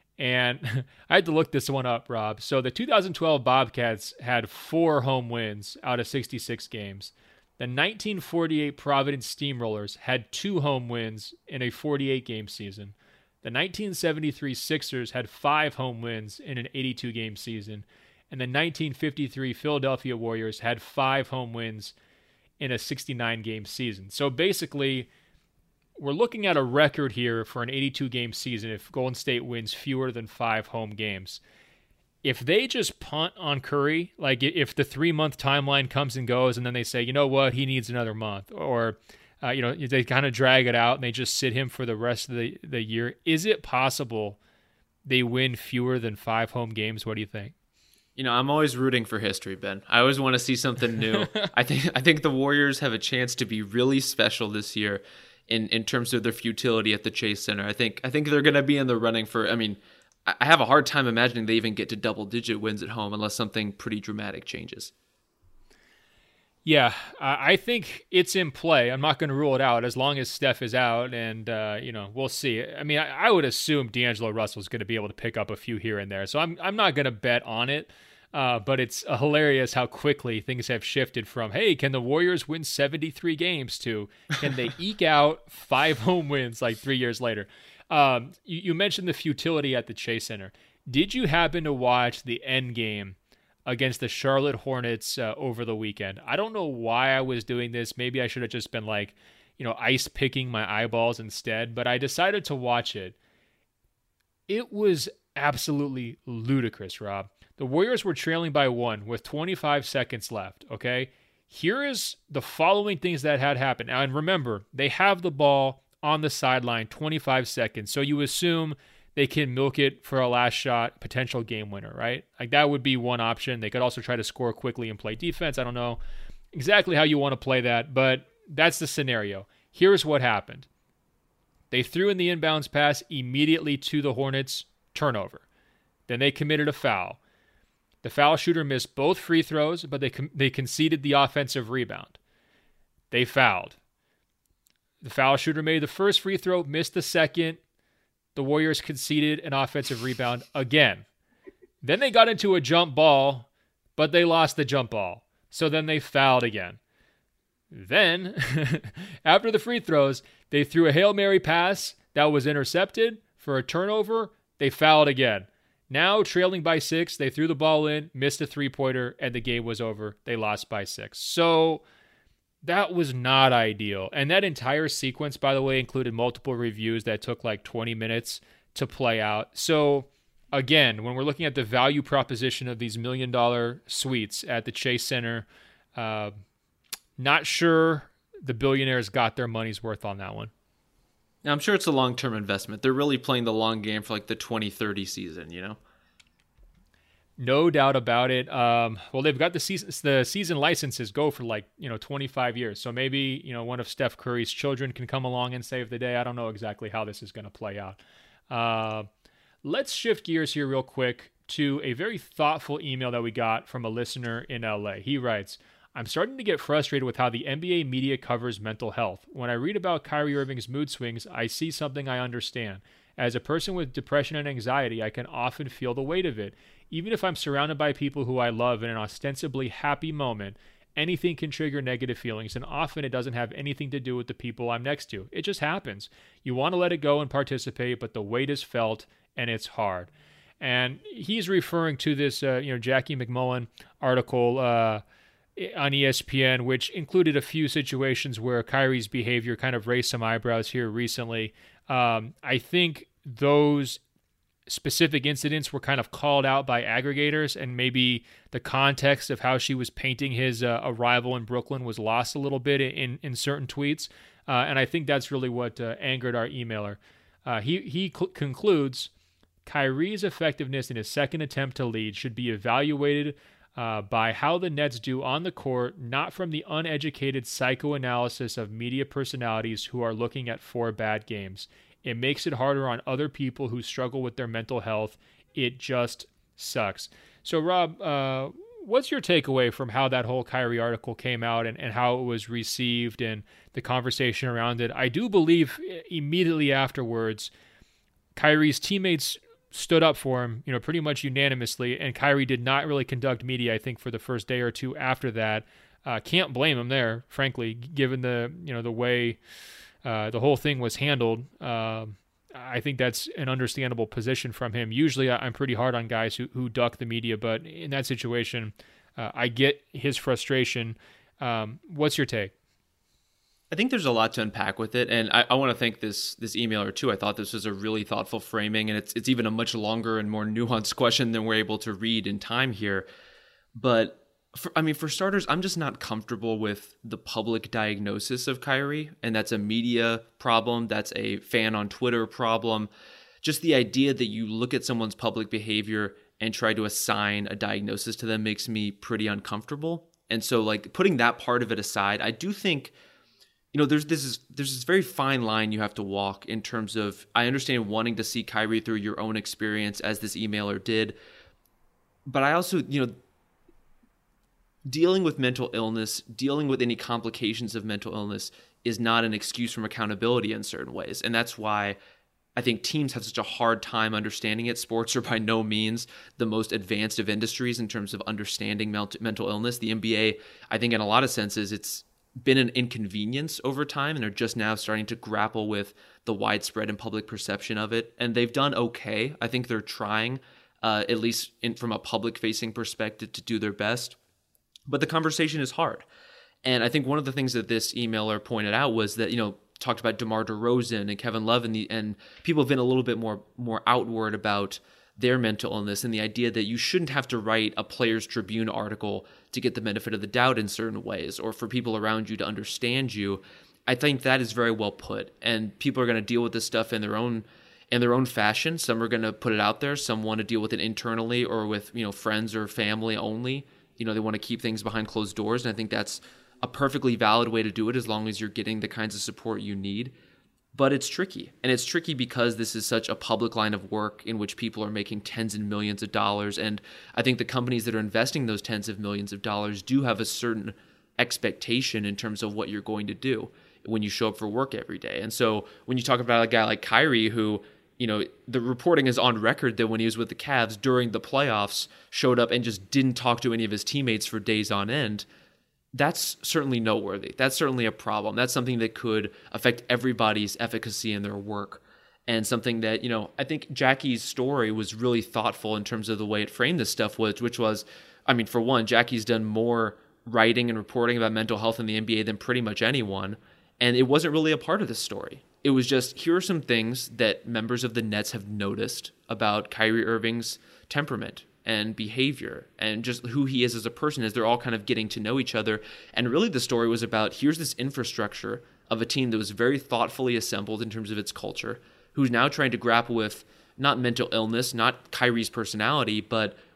And I had to look this one up, Rob. So the two thousand twelve Bobcats had four home wins out of sixty-six games. The nineteen forty-eight Providence Steamrollers had two home wins in a forty-eight game season. The nineteen seventy-three Sixers had five home wins in an eighty-two game season. And the nineteen fifty-three Philadelphia Warriors had five home wins in a sixty-nine game season. So basically, we're looking at a record here for an eighty-two game season if Golden State wins fewer than five home games. If they just punt on Curry, like if the three-month timeline comes and goes and then they say, you know what, he needs another month, or uh, you know, they kind of drag it out and they just sit him for the rest of the, the year, is it possible they win fewer than five home games? What do you think? You know, I'm always rooting for history, Ben. I always want to see something new. I think I think the Warriors have a chance to be really special this year in, in terms of their futility at the Chase Center. I think I think they're going to be in the running for, I mean, I have a hard time imagining they even get to double-digit wins at home unless something pretty dramatic changes. Yeah, I think it's in play. I'm not going to rule it out as long as Steph is out, and, uh, you know, we'll see. I mean, I, I would assume D'Angelo Russell is going to be able to pick up a few here and there, so I'm I'm not going to bet on it, uh, but it's uh, hilarious how quickly things have shifted from, hey, can the Warriors win seventy-three games to can they eke out five home wins like three years later? Um, you, you mentioned the futility at the Chase Center. Did you happen to watch the end game against the Charlotte Hornets uh, over the weekend? I don't know why I was doing this. Maybe I should have just been like, you know, ice picking my eyeballs instead, but I decided to watch it. It was absolutely ludicrous, Rob. The Warriors were trailing by one with twenty-five seconds left, okay? Here is the following things that had happened. Now, and remember, they have the ball on the sideline, twenty-five seconds, so you assume they can milk it for a last shot, potential game winner, right? Like that would be one option. They could also try to score quickly and play defense. I don't know exactly how you want to play that, but that's the scenario. Here's what happened. They threw in the inbounds pass immediately to the Hornets, turnover. Then they committed a foul. The foul shooter missed both free throws, but they com- they conceded the offensive rebound. They fouled. The foul shooter made the first free throw, missed the second. The Warriors conceded an offensive rebound again. Then they got into a jump ball, but they lost the jump ball. So then they fouled again. Then, after the free throws, they threw a Hail Mary pass that was intercepted for a turnover. They fouled again. Now, trailing by six, they threw the ball in, missed a three-pointer, and the game was over. They lost by six. So that was not ideal. And that entire sequence, by the way, included multiple reviews that took like twenty minutes to play out. So again, when we're looking at the value proposition of these million dollar suites at the Chase Center, uh, not sure the billionaires got their money's worth on that one. Now, I'm sure it's a long-term investment. They're really playing the long game for like the twenty thirty season, you know? No doubt about it. Um, well, they've got the season, the season licenses go for like, you know, twenty-five years. So maybe, you know, one of Steph Curry's children can come along and save the day. I don't know exactly how this is going to play out. Uh, let's shift gears here real quick to a very thoughtful email that we got from a listener in L A. He writes, I'm starting to get frustrated with how the N B A media covers mental health. When I read about Kyrie Irving's mood swings, I see something I understand. As a person with depression and anxiety, I can often feel the weight of it. Even if I'm surrounded by people who I love in an ostensibly happy moment, anything can trigger negative feelings, and often it doesn't have anything to do with the people I'm next to. It just happens. You want to let it go and participate, but the weight is felt, and it's hard. And he's referring to this, uh, you know, Jackie McMullen article uh, on E S P N, which included a few situations where Kyrie's behavior kind of raised some eyebrows here recently. Um, I think those specific incidents were kind of called out by aggregators, and maybe the context of how she was painting his uh, arrival in Brooklyn was lost a little bit in, in certain tweets. Uh, and I think that's really what uh, angered our emailer. Uh, he he cl- concludes, Kyrie's effectiveness in his second attempt to lead should be evaluated uh, by how the Nets do on the court, not from the uneducated psychoanalysis of media personalities who are looking at four bad games. It makes it harder on other people who struggle with their mental health. It just sucks. So, Rob, uh, what's your takeaway from how that whole Kyrie article came out and, and how it was received and the conversation around it? I do believe immediately afterwards, Kyrie's teammates stood up for him, you know, pretty much unanimously, and Kyrie did not really conduct media, I think, for the first day or two after that. Uh, can't blame him there, frankly, given the, you know, the way uh, the whole thing was handled. Uh, I think that's an understandable position from him. Usually I'm pretty hard on guys who, who duck the media, but in that situation, uh, I get his frustration. Um, what's your take? I think there's a lot to unpack with it, and I, I want to thank this this emailer too. I thought this was a really thoughtful framing, and it's it's even a much longer and more nuanced question than we're able to read in time here. But for, I mean, for starters, I'm just not comfortable with the public diagnosis of Kyrie, and that's a media problem. That's a fan on Twitter problem. Just the idea that you look at someone's public behavior and try to assign a diagnosis to them makes me pretty uncomfortable. And so, like, putting that part of it aside, I do think, you know, there's this is there's this very fine line you have to walk in terms of, I understand wanting to see Kyrie through your own experience, as this emailer did, but I also, you know, dealing with mental illness, dealing with any complications of mental illness is not an excuse from accountability in certain ways. And that's why I think teams have such a hard time understanding it. Sports are by no means the most advanced of industries in terms of understanding mental illness. The N B A, I think in a lot of senses, it's been an inconvenience over time, and are just now starting to grapple with the widespread and public perception of it. And they've done okay. I think they're trying, uh, at least in, from a public-facing perspective, to do their best. But the conversation is hard. And I think one of the things that this emailer pointed out was that, you know, talked about DeMar DeRozan and Kevin Love, and, the, and people have been a little bit more more outward about their mental illness, and the idea that you shouldn't have to write a Players Tribune article to get the benefit of the doubt in certain ways, or for people around you to understand you. I think that is very well put, and people are going to deal with this stuff in their own in their own fashion. Some are going to put it out there. Some want to deal with it internally or with, you know, friends or family only. You know, they want to keep things behind closed doors, and I think that's a perfectly valid way to do it as long as you're getting the kinds of support you need. But it's tricky, and it's tricky because this is such a public line of work in which people are making tens and millions of dollars, and I think the companies that are investing those tens of millions of dollars do have a certain expectation in terms of what you're going to do when you show up for work every day. And so when you talk about a guy like Kyrie, who, you know, the reporting is on record that when he was with the Cavs during the playoffs, showed up and just didn't talk to any of his teammates for days on end, that's certainly noteworthy. That's certainly a problem. That's something that could affect everybody's efficacy in their work. And something that, you know, I think Jackie's story was really thoughtful in terms of the way it framed this stuff, was, which was, I mean, for one, Jackie's done more writing and reporting about mental health in the N B A than pretty much anyone. And it wasn't really a part of the story. It was just, here are some things that members of the Nets have noticed about Kyrie Irving's temperament and behavior and just who he is as a person, as they're all kind of getting to know each other. And really the story was about, here's this infrastructure of a team that was very thoughtfully assembled in terms of its culture, who's now trying to grapple with not mental illness, not Kyrie's personality, but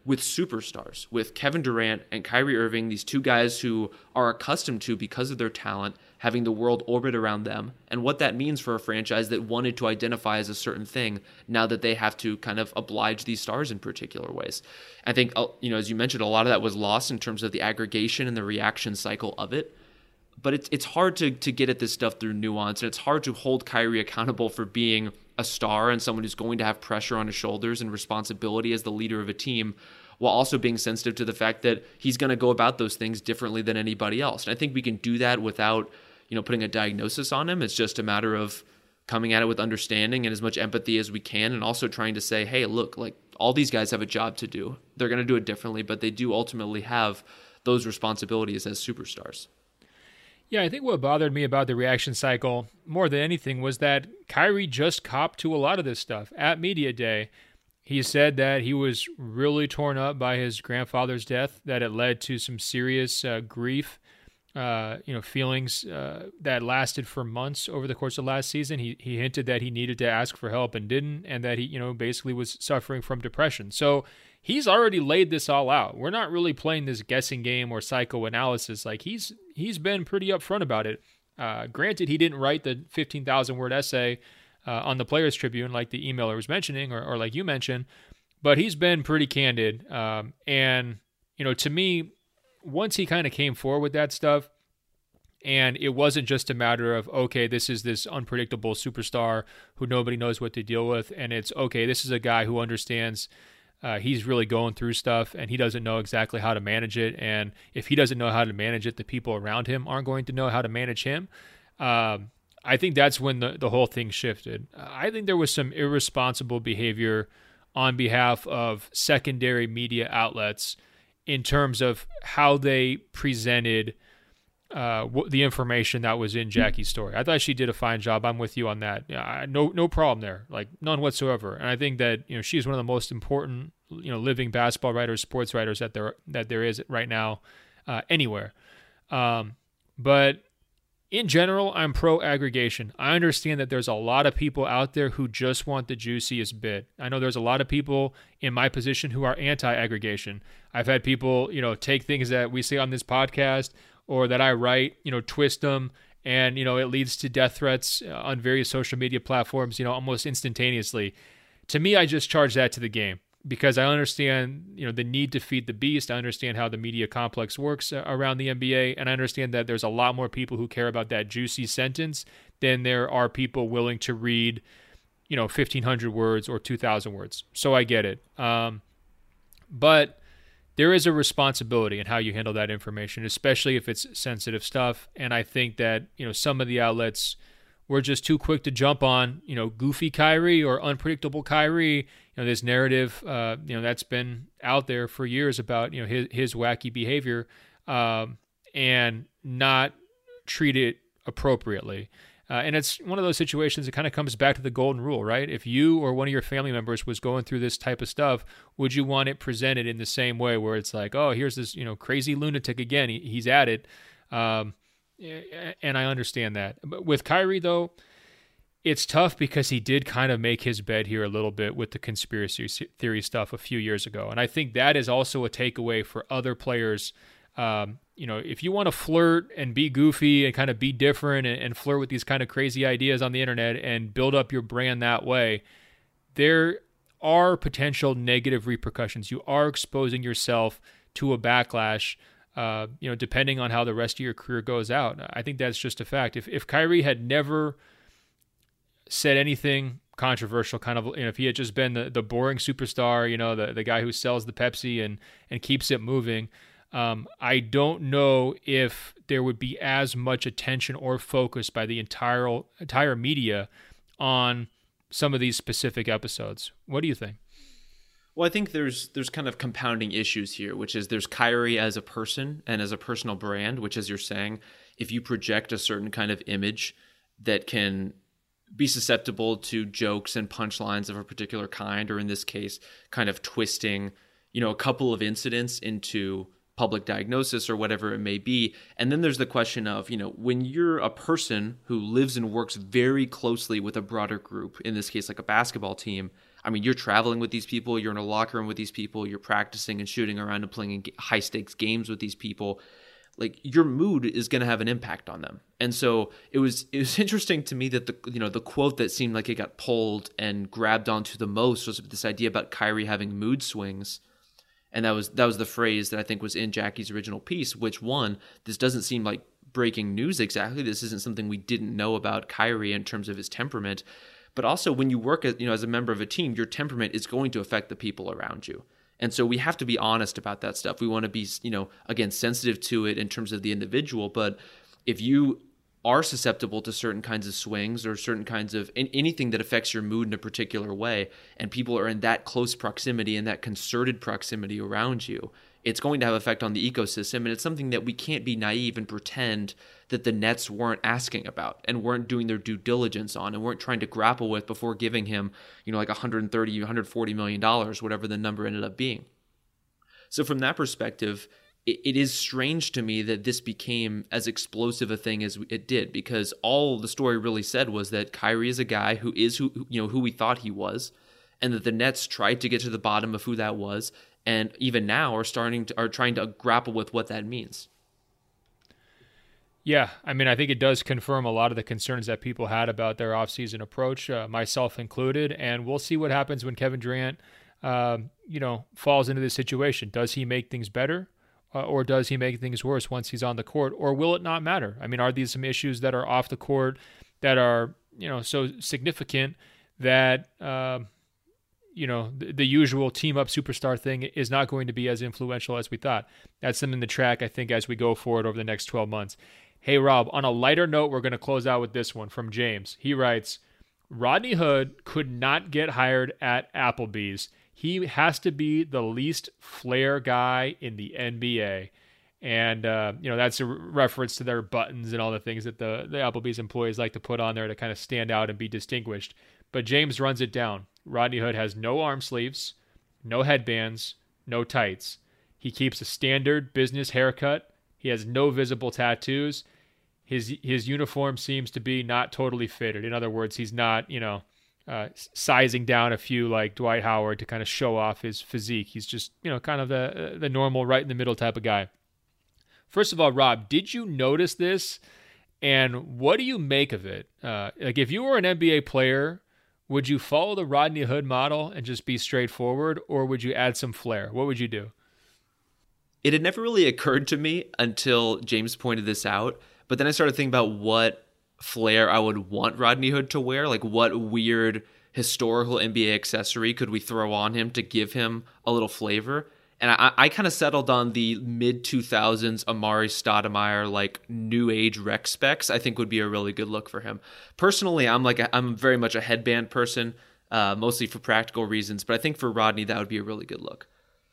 with superstars, with Kevin Durant and Kyrie Irving, these two guys who are accustomed to, because of their talent, having the world orbit around them, and what that means for a franchise that wanted to identify as a certain thing now that they have to kind of oblige these stars in particular ways. I think, you know, as you mentioned, a lot of that was lost in terms of the aggregation and the reaction cycle of it. But it's it's hard to to get at this stuff through nuance, and it's hard to hold Kyrie accountable for being a star and someone who's going to have pressure on his shoulders and responsibility as the leader of a team, while also being sensitive to the fact that he's going to go about those things differently than anybody else. And I think we can do that without, you know, putting a diagnosis on him. It's just a matter of coming at it with understanding and as much empathy as we can, and also trying to say, hey, look, like, all these guys have a job to do. They're going to do it differently, but they do ultimately have those responsibilities as superstars. Yeah, I think what bothered me about the reaction cycle more than anything was that Kyrie just copped to a lot of this stuff. At Media Day, he said that he was really torn up by his grandfather's death, that it led to some serious uh, grief, uh, you know, feelings uh, that lasted for months over the course of last season. He he hinted that he needed to ask for help and didn't, and that he, you know, basically was suffering from depression. So he's already laid this all out. We're not really playing this guessing game or psychoanalysis. Like, he's he's been pretty upfront about it. Uh, granted, he didn't write the fifteen thousand word essay uh, on the Players Tribune like the emailer was mentioning, or, or like you mentioned, but he's been pretty candid. Um, and, you know, to me, once he kind of came forward with that stuff, and it wasn't just a matter of, okay, this is this unpredictable superstar who nobody knows what to deal with, and it's, okay, this is a guy who understands Uh, he's really going through stuff, and he doesn't know exactly how to manage it. And if he doesn't know how to manage it, the people around him aren't going to know how to manage him. Um, I think that's when the, the whole thing shifted. I think there was some irresponsible behavior on behalf of secondary media outlets in terms of how they presented uh, w- the information that was in Jackie's story. I thought she did a fine job. I'm with you on that. Uh, no, no problem there, like none whatsoever. And I think that, you know, she's one of the most important, you know, living basketball writers, sports writers that there that there is right now, uh, anywhere. Um, but in general, I'm pro aggregation. I understand that there's a lot of people out there who just want the juiciest bit. I know there's a lot of people in my position who are anti-aggregation. I've had people, you know, take things that we say on this podcast or that I write, you know, twist them, and, you know, it leads to death threats on various social media platforms, you know, almost instantaneously. To me, I just charge that to the game, because I understand, you know, the need to feed the beast. I understand how the media complex works around the N B A, and I understand that there's a lot more people who care about that juicy sentence than there are people willing to read, you know, fifteen hundred words or two thousand words. So I get it. Um, but there is a responsibility in how you handle that information, especially if it's sensitive stuff. And I think that, you know, some of the outlets were just too quick to jump on, you know, goofy Kyrie or unpredictable Kyrie. You know, this narrative, uh, you know, that's been out there for years about, you know, his, his wacky behavior, um, and not treat it appropriately. Uh, and it's one of those situations that kind of comes back to the golden rule, right? If you or one of your family members was going through this type of stuff, would you want it presented in the same way, where it's like, oh, here's this, you know, crazy lunatic again. He, he's at it. Um, and I understand that. But with Kyrie, though, it's tough because he did kind of make his bed here a little bit with the conspiracy theory stuff a few years ago. And I think that is also a takeaway for other players. Um, you know, if you want to flirt and be goofy and kind of be different and, and flirt with these kind of crazy ideas on the internet and build up your brand that way, there are potential negative repercussions. You are exposing yourself to a backlash, uh, you know, depending on how the rest of your career goes out. I think that's just a fact. If if Kyrie had never said anything controversial, kind of, you know, if he had just been the, the boring superstar, you know, the, the guy who sells the Pepsi and, and keeps it moving, Um, I don't know if there would be as much attention or focus by the entire entire media on some of these specific episodes. What do you think? Well, I think there's there's kind of compounding issues here, which is there's Kyrie as a person and as a personal brand, which, as you're saying, if you project a certain kind of image that can be susceptible to jokes and punchlines of a particular kind, or in this case, kind of twisting, you know, a couple of incidents into public diagnosis or whatever it may be. And then there's the question of, you know, when you're a person who lives and works very closely with a broader group, in this case, like a basketball team, I mean, you're traveling with these people, you're in a locker room with these people, you're practicing and shooting around and playing high stakes games with these people. Like, your mood is going to have an impact on them. And so it was it was interesting to me that the you know the quote that seemed like it got pulled and grabbed onto the most was this idea about Kyrie having mood swings. And that was that was the phrase that I think was in Jackie's original piece, which, one, this doesn't seem like breaking news exactly. This isn't something we didn't know about Kyrie in terms of his temperament. But also, when you work as, you know, as a member of a team, your temperament is going to affect the people around you. And so we have to be honest about that stuff. We want to be, you know, again, sensitive to it in terms of the individual. But if you are susceptible to certain kinds of swings or certain kinds of anything that affects your mood in a particular way, and people are in that close proximity and that concerted proximity around you, it's going to have effect on the ecosystem. And it's something that we can't be naive and pretend that the Nets weren't asking about and weren't doing their due diligence on and weren't trying to grapple with before giving him, you know, like one hundred thirty, one hundred forty million dollars, whatever the number ended up being. So from that perspective, it, it is strange to me that this became as explosive a thing as it did, because all the story really said was that Kyrie is a guy who is who, you know, who we thought he was, and that the Nets tried to get to the bottom of who that was, and even now are starting to are trying to grapple with what that means. Yeah, I mean, I think it does confirm a lot of the concerns that people had about their offseason approach, uh, myself included, and we'll see what happens when Kevin Durant, uh, you know, falls into this situation. Does he make things better, uh, or does he make things worse once he's on the court, or will it not matter? I mean, are these some issues that are off the court that are, you know, so significant that, uh, you know, the, the usual team-up superstar thing is not going to be as influential as we thought? That's something to track, I think, as we go forward over the next twelve months. Hey, Rob, on a lighter note, we're going to close out with this one from James. He writes, Rodney Hood could not get hired at Applebee's. He has to be the least flair guy in the N B A. And, uh, you know, that's a reference to their buttons and all the things that the, the Applebee's employees like to put on there to kind of stand out and be distinguished. But James runs it down. Rodney Hood has no arm sleeves, no headbands, no tights. He keeps a standard business haircut. He has no visible tattoos. His his uniform seems to be not totally fitted. In other words, he's not, you know, uh, sizing down a few like Dwight Howard to kind of show off his physique. He's just, you know, kind of the the normal, right in the middle type of guy. First of all, Rob, did you notice this? And what do you make of it? Uh, like, if you were an N B A player, would you follow the Rodney Hood model and just be straightforward, or would you add some flair? What would you do? It had never really occurred to me until James pointed this out. But then I started thinking about what flair I would want Rodney Hood to wear. Like, what weird historical N B A accessory could we throw on him to give him a little flavor? And I, I kind of settled on the mid two thousands Amari Stoudemire, like, new age rec specs. I think would be a really good look for him. Personally, I'm like a, I'm very much a headband person, uh, mostly for practical reasons. But I think for Rodney, that would be a really good look.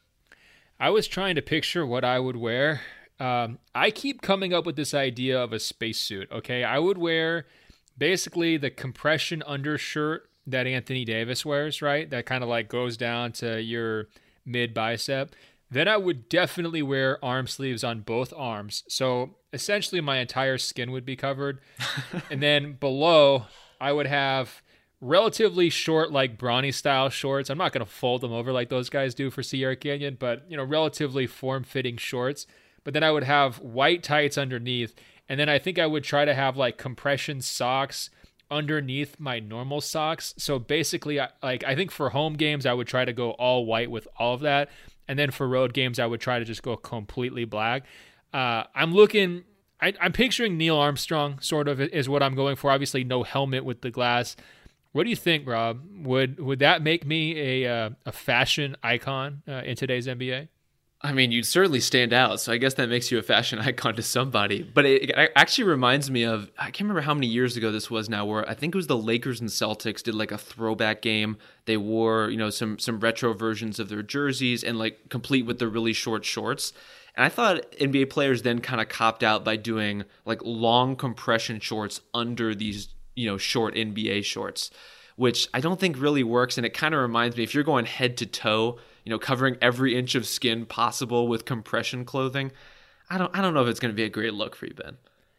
I was trying to picture what I would wear. Um, I keep coming up with this idea of a spacesuit, okay? I would wear basically the compression undershirt that Anthony Davis wears, right? That kind of like goes down to your mid-bicep. Then I would definitely wear arm sleeves on both arms. So essentially my entire skin would be covered. And then below, I would have relatively short, like Bronny style shorts. I'm not going to fold them over like those guys do for Sierra Canyon, but, you know, relatively form-fitting shorts. But then I would have white tights underneath. And then I think I would try to have like compression socks underneath my normal socks. So basically, I, like, I think for home games, I would try to go all white with all of that. And then for road games, I would try to just go completely black. Uh, I'm looking, I, I'm picturing Neil Armstrong sort of is what I'm going for. Obviously no helmet with the glass. What do you think, Rob? Would would that make me a uh, a fashion icon uh, in today's N B A? I mean, you'd certainly stand out, so I guess that makes you a fashion icon to somebody. But it, it actually reminds me of, I can't remember how many years ago this was now, where I think it was the Lakers and Celtics did like a throwback game. They wore, you know, some some retro versions of their jerseys and like complete with the really short shorts. And I thought N B A players then kind of copped out by doing like long compression shorts under these, you know, short N B A shorts, which I don't think really works. And it kind of reminds me, if you're going head to toe, you know, covering every inch of skin possible with compression clothing, I don't I don't know if it's going to be a great look for you, Ben.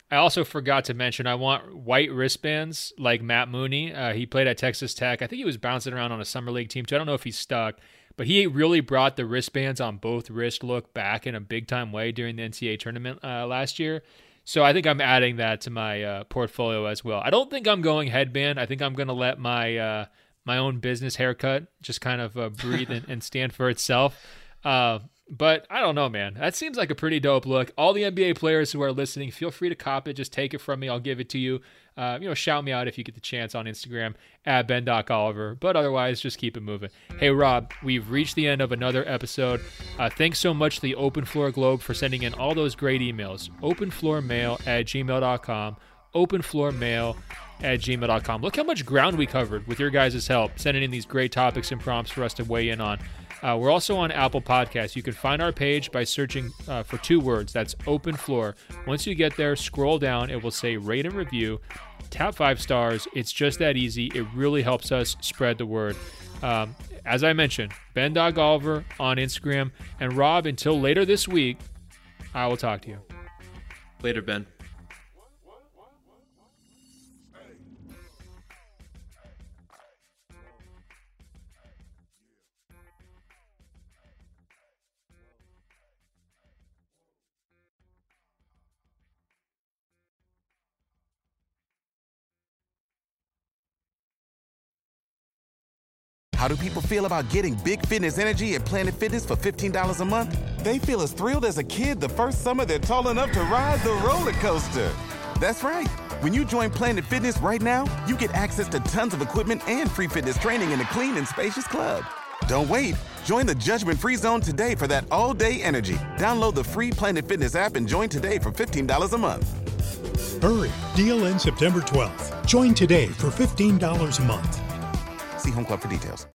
I also forgot to mention I want white wristbands like Matt Mooney. Uh, he played at Texas Tech. I think he was bouncing around on a summer league team too. I don't know if he's stuck, but he really brought the wristbands on both wrist look back in a big-time way during the N C double A tournament uh, last year. So I think I'm adding that to my uh, portfolio as well. I don't think I'm going headband. I think I'm going to let my uh, my own business haircut just kind of uh, breathe and, and stand for itself. Uh, but I don't know, man. That seems like a pretty dope look. All the N B A players who are listening, feel free to cop it. Just take it from me. I'll give it to you. Uh, you know, shout me out if you get the chance on Instagram at Ben Doc Oliver. But otherwise, just keep it moving. Hey, Rob, we've reached the end of another episode. Uh, thanks so much to the Open Floor Globe for sending in all those great emails. openfloormail at gmail dot com. openfloormail at gmail dot com. Look how much ground we covered with your guys' help, sending in these great topics and prompts for us to weigh in on. Uh, we're also on Apple Podcasts. You can find our page by searching uh, for two words. That's Open Floor. Once you get there, scroll down. It will say rate and review. Tap five stars. It's just that easy. It really helps us spread the word. Um, as I mentioned, Ben Dog Oliver on Instagram. And Rob, until later this week, I will talk to you. Later, Ben. How do people feel about getting big fitness energy at Planet Fitness for fifteen dollars a month? They feel as thrilled as a kid the first summer they're tall enough to ride the roller coaster. That's right. When you join Planet Fitness right now, you get access to tons of equipment and free fitness training in a clean and spacious club. Don't wait. Join the judgment-free zone today for that all-day energy. Download the free Planet Fitness app and join today for fifteen dollars a month. Hurry. Deal ends September twelfth. Join today for fifteen dollars a month. See Home Club for details.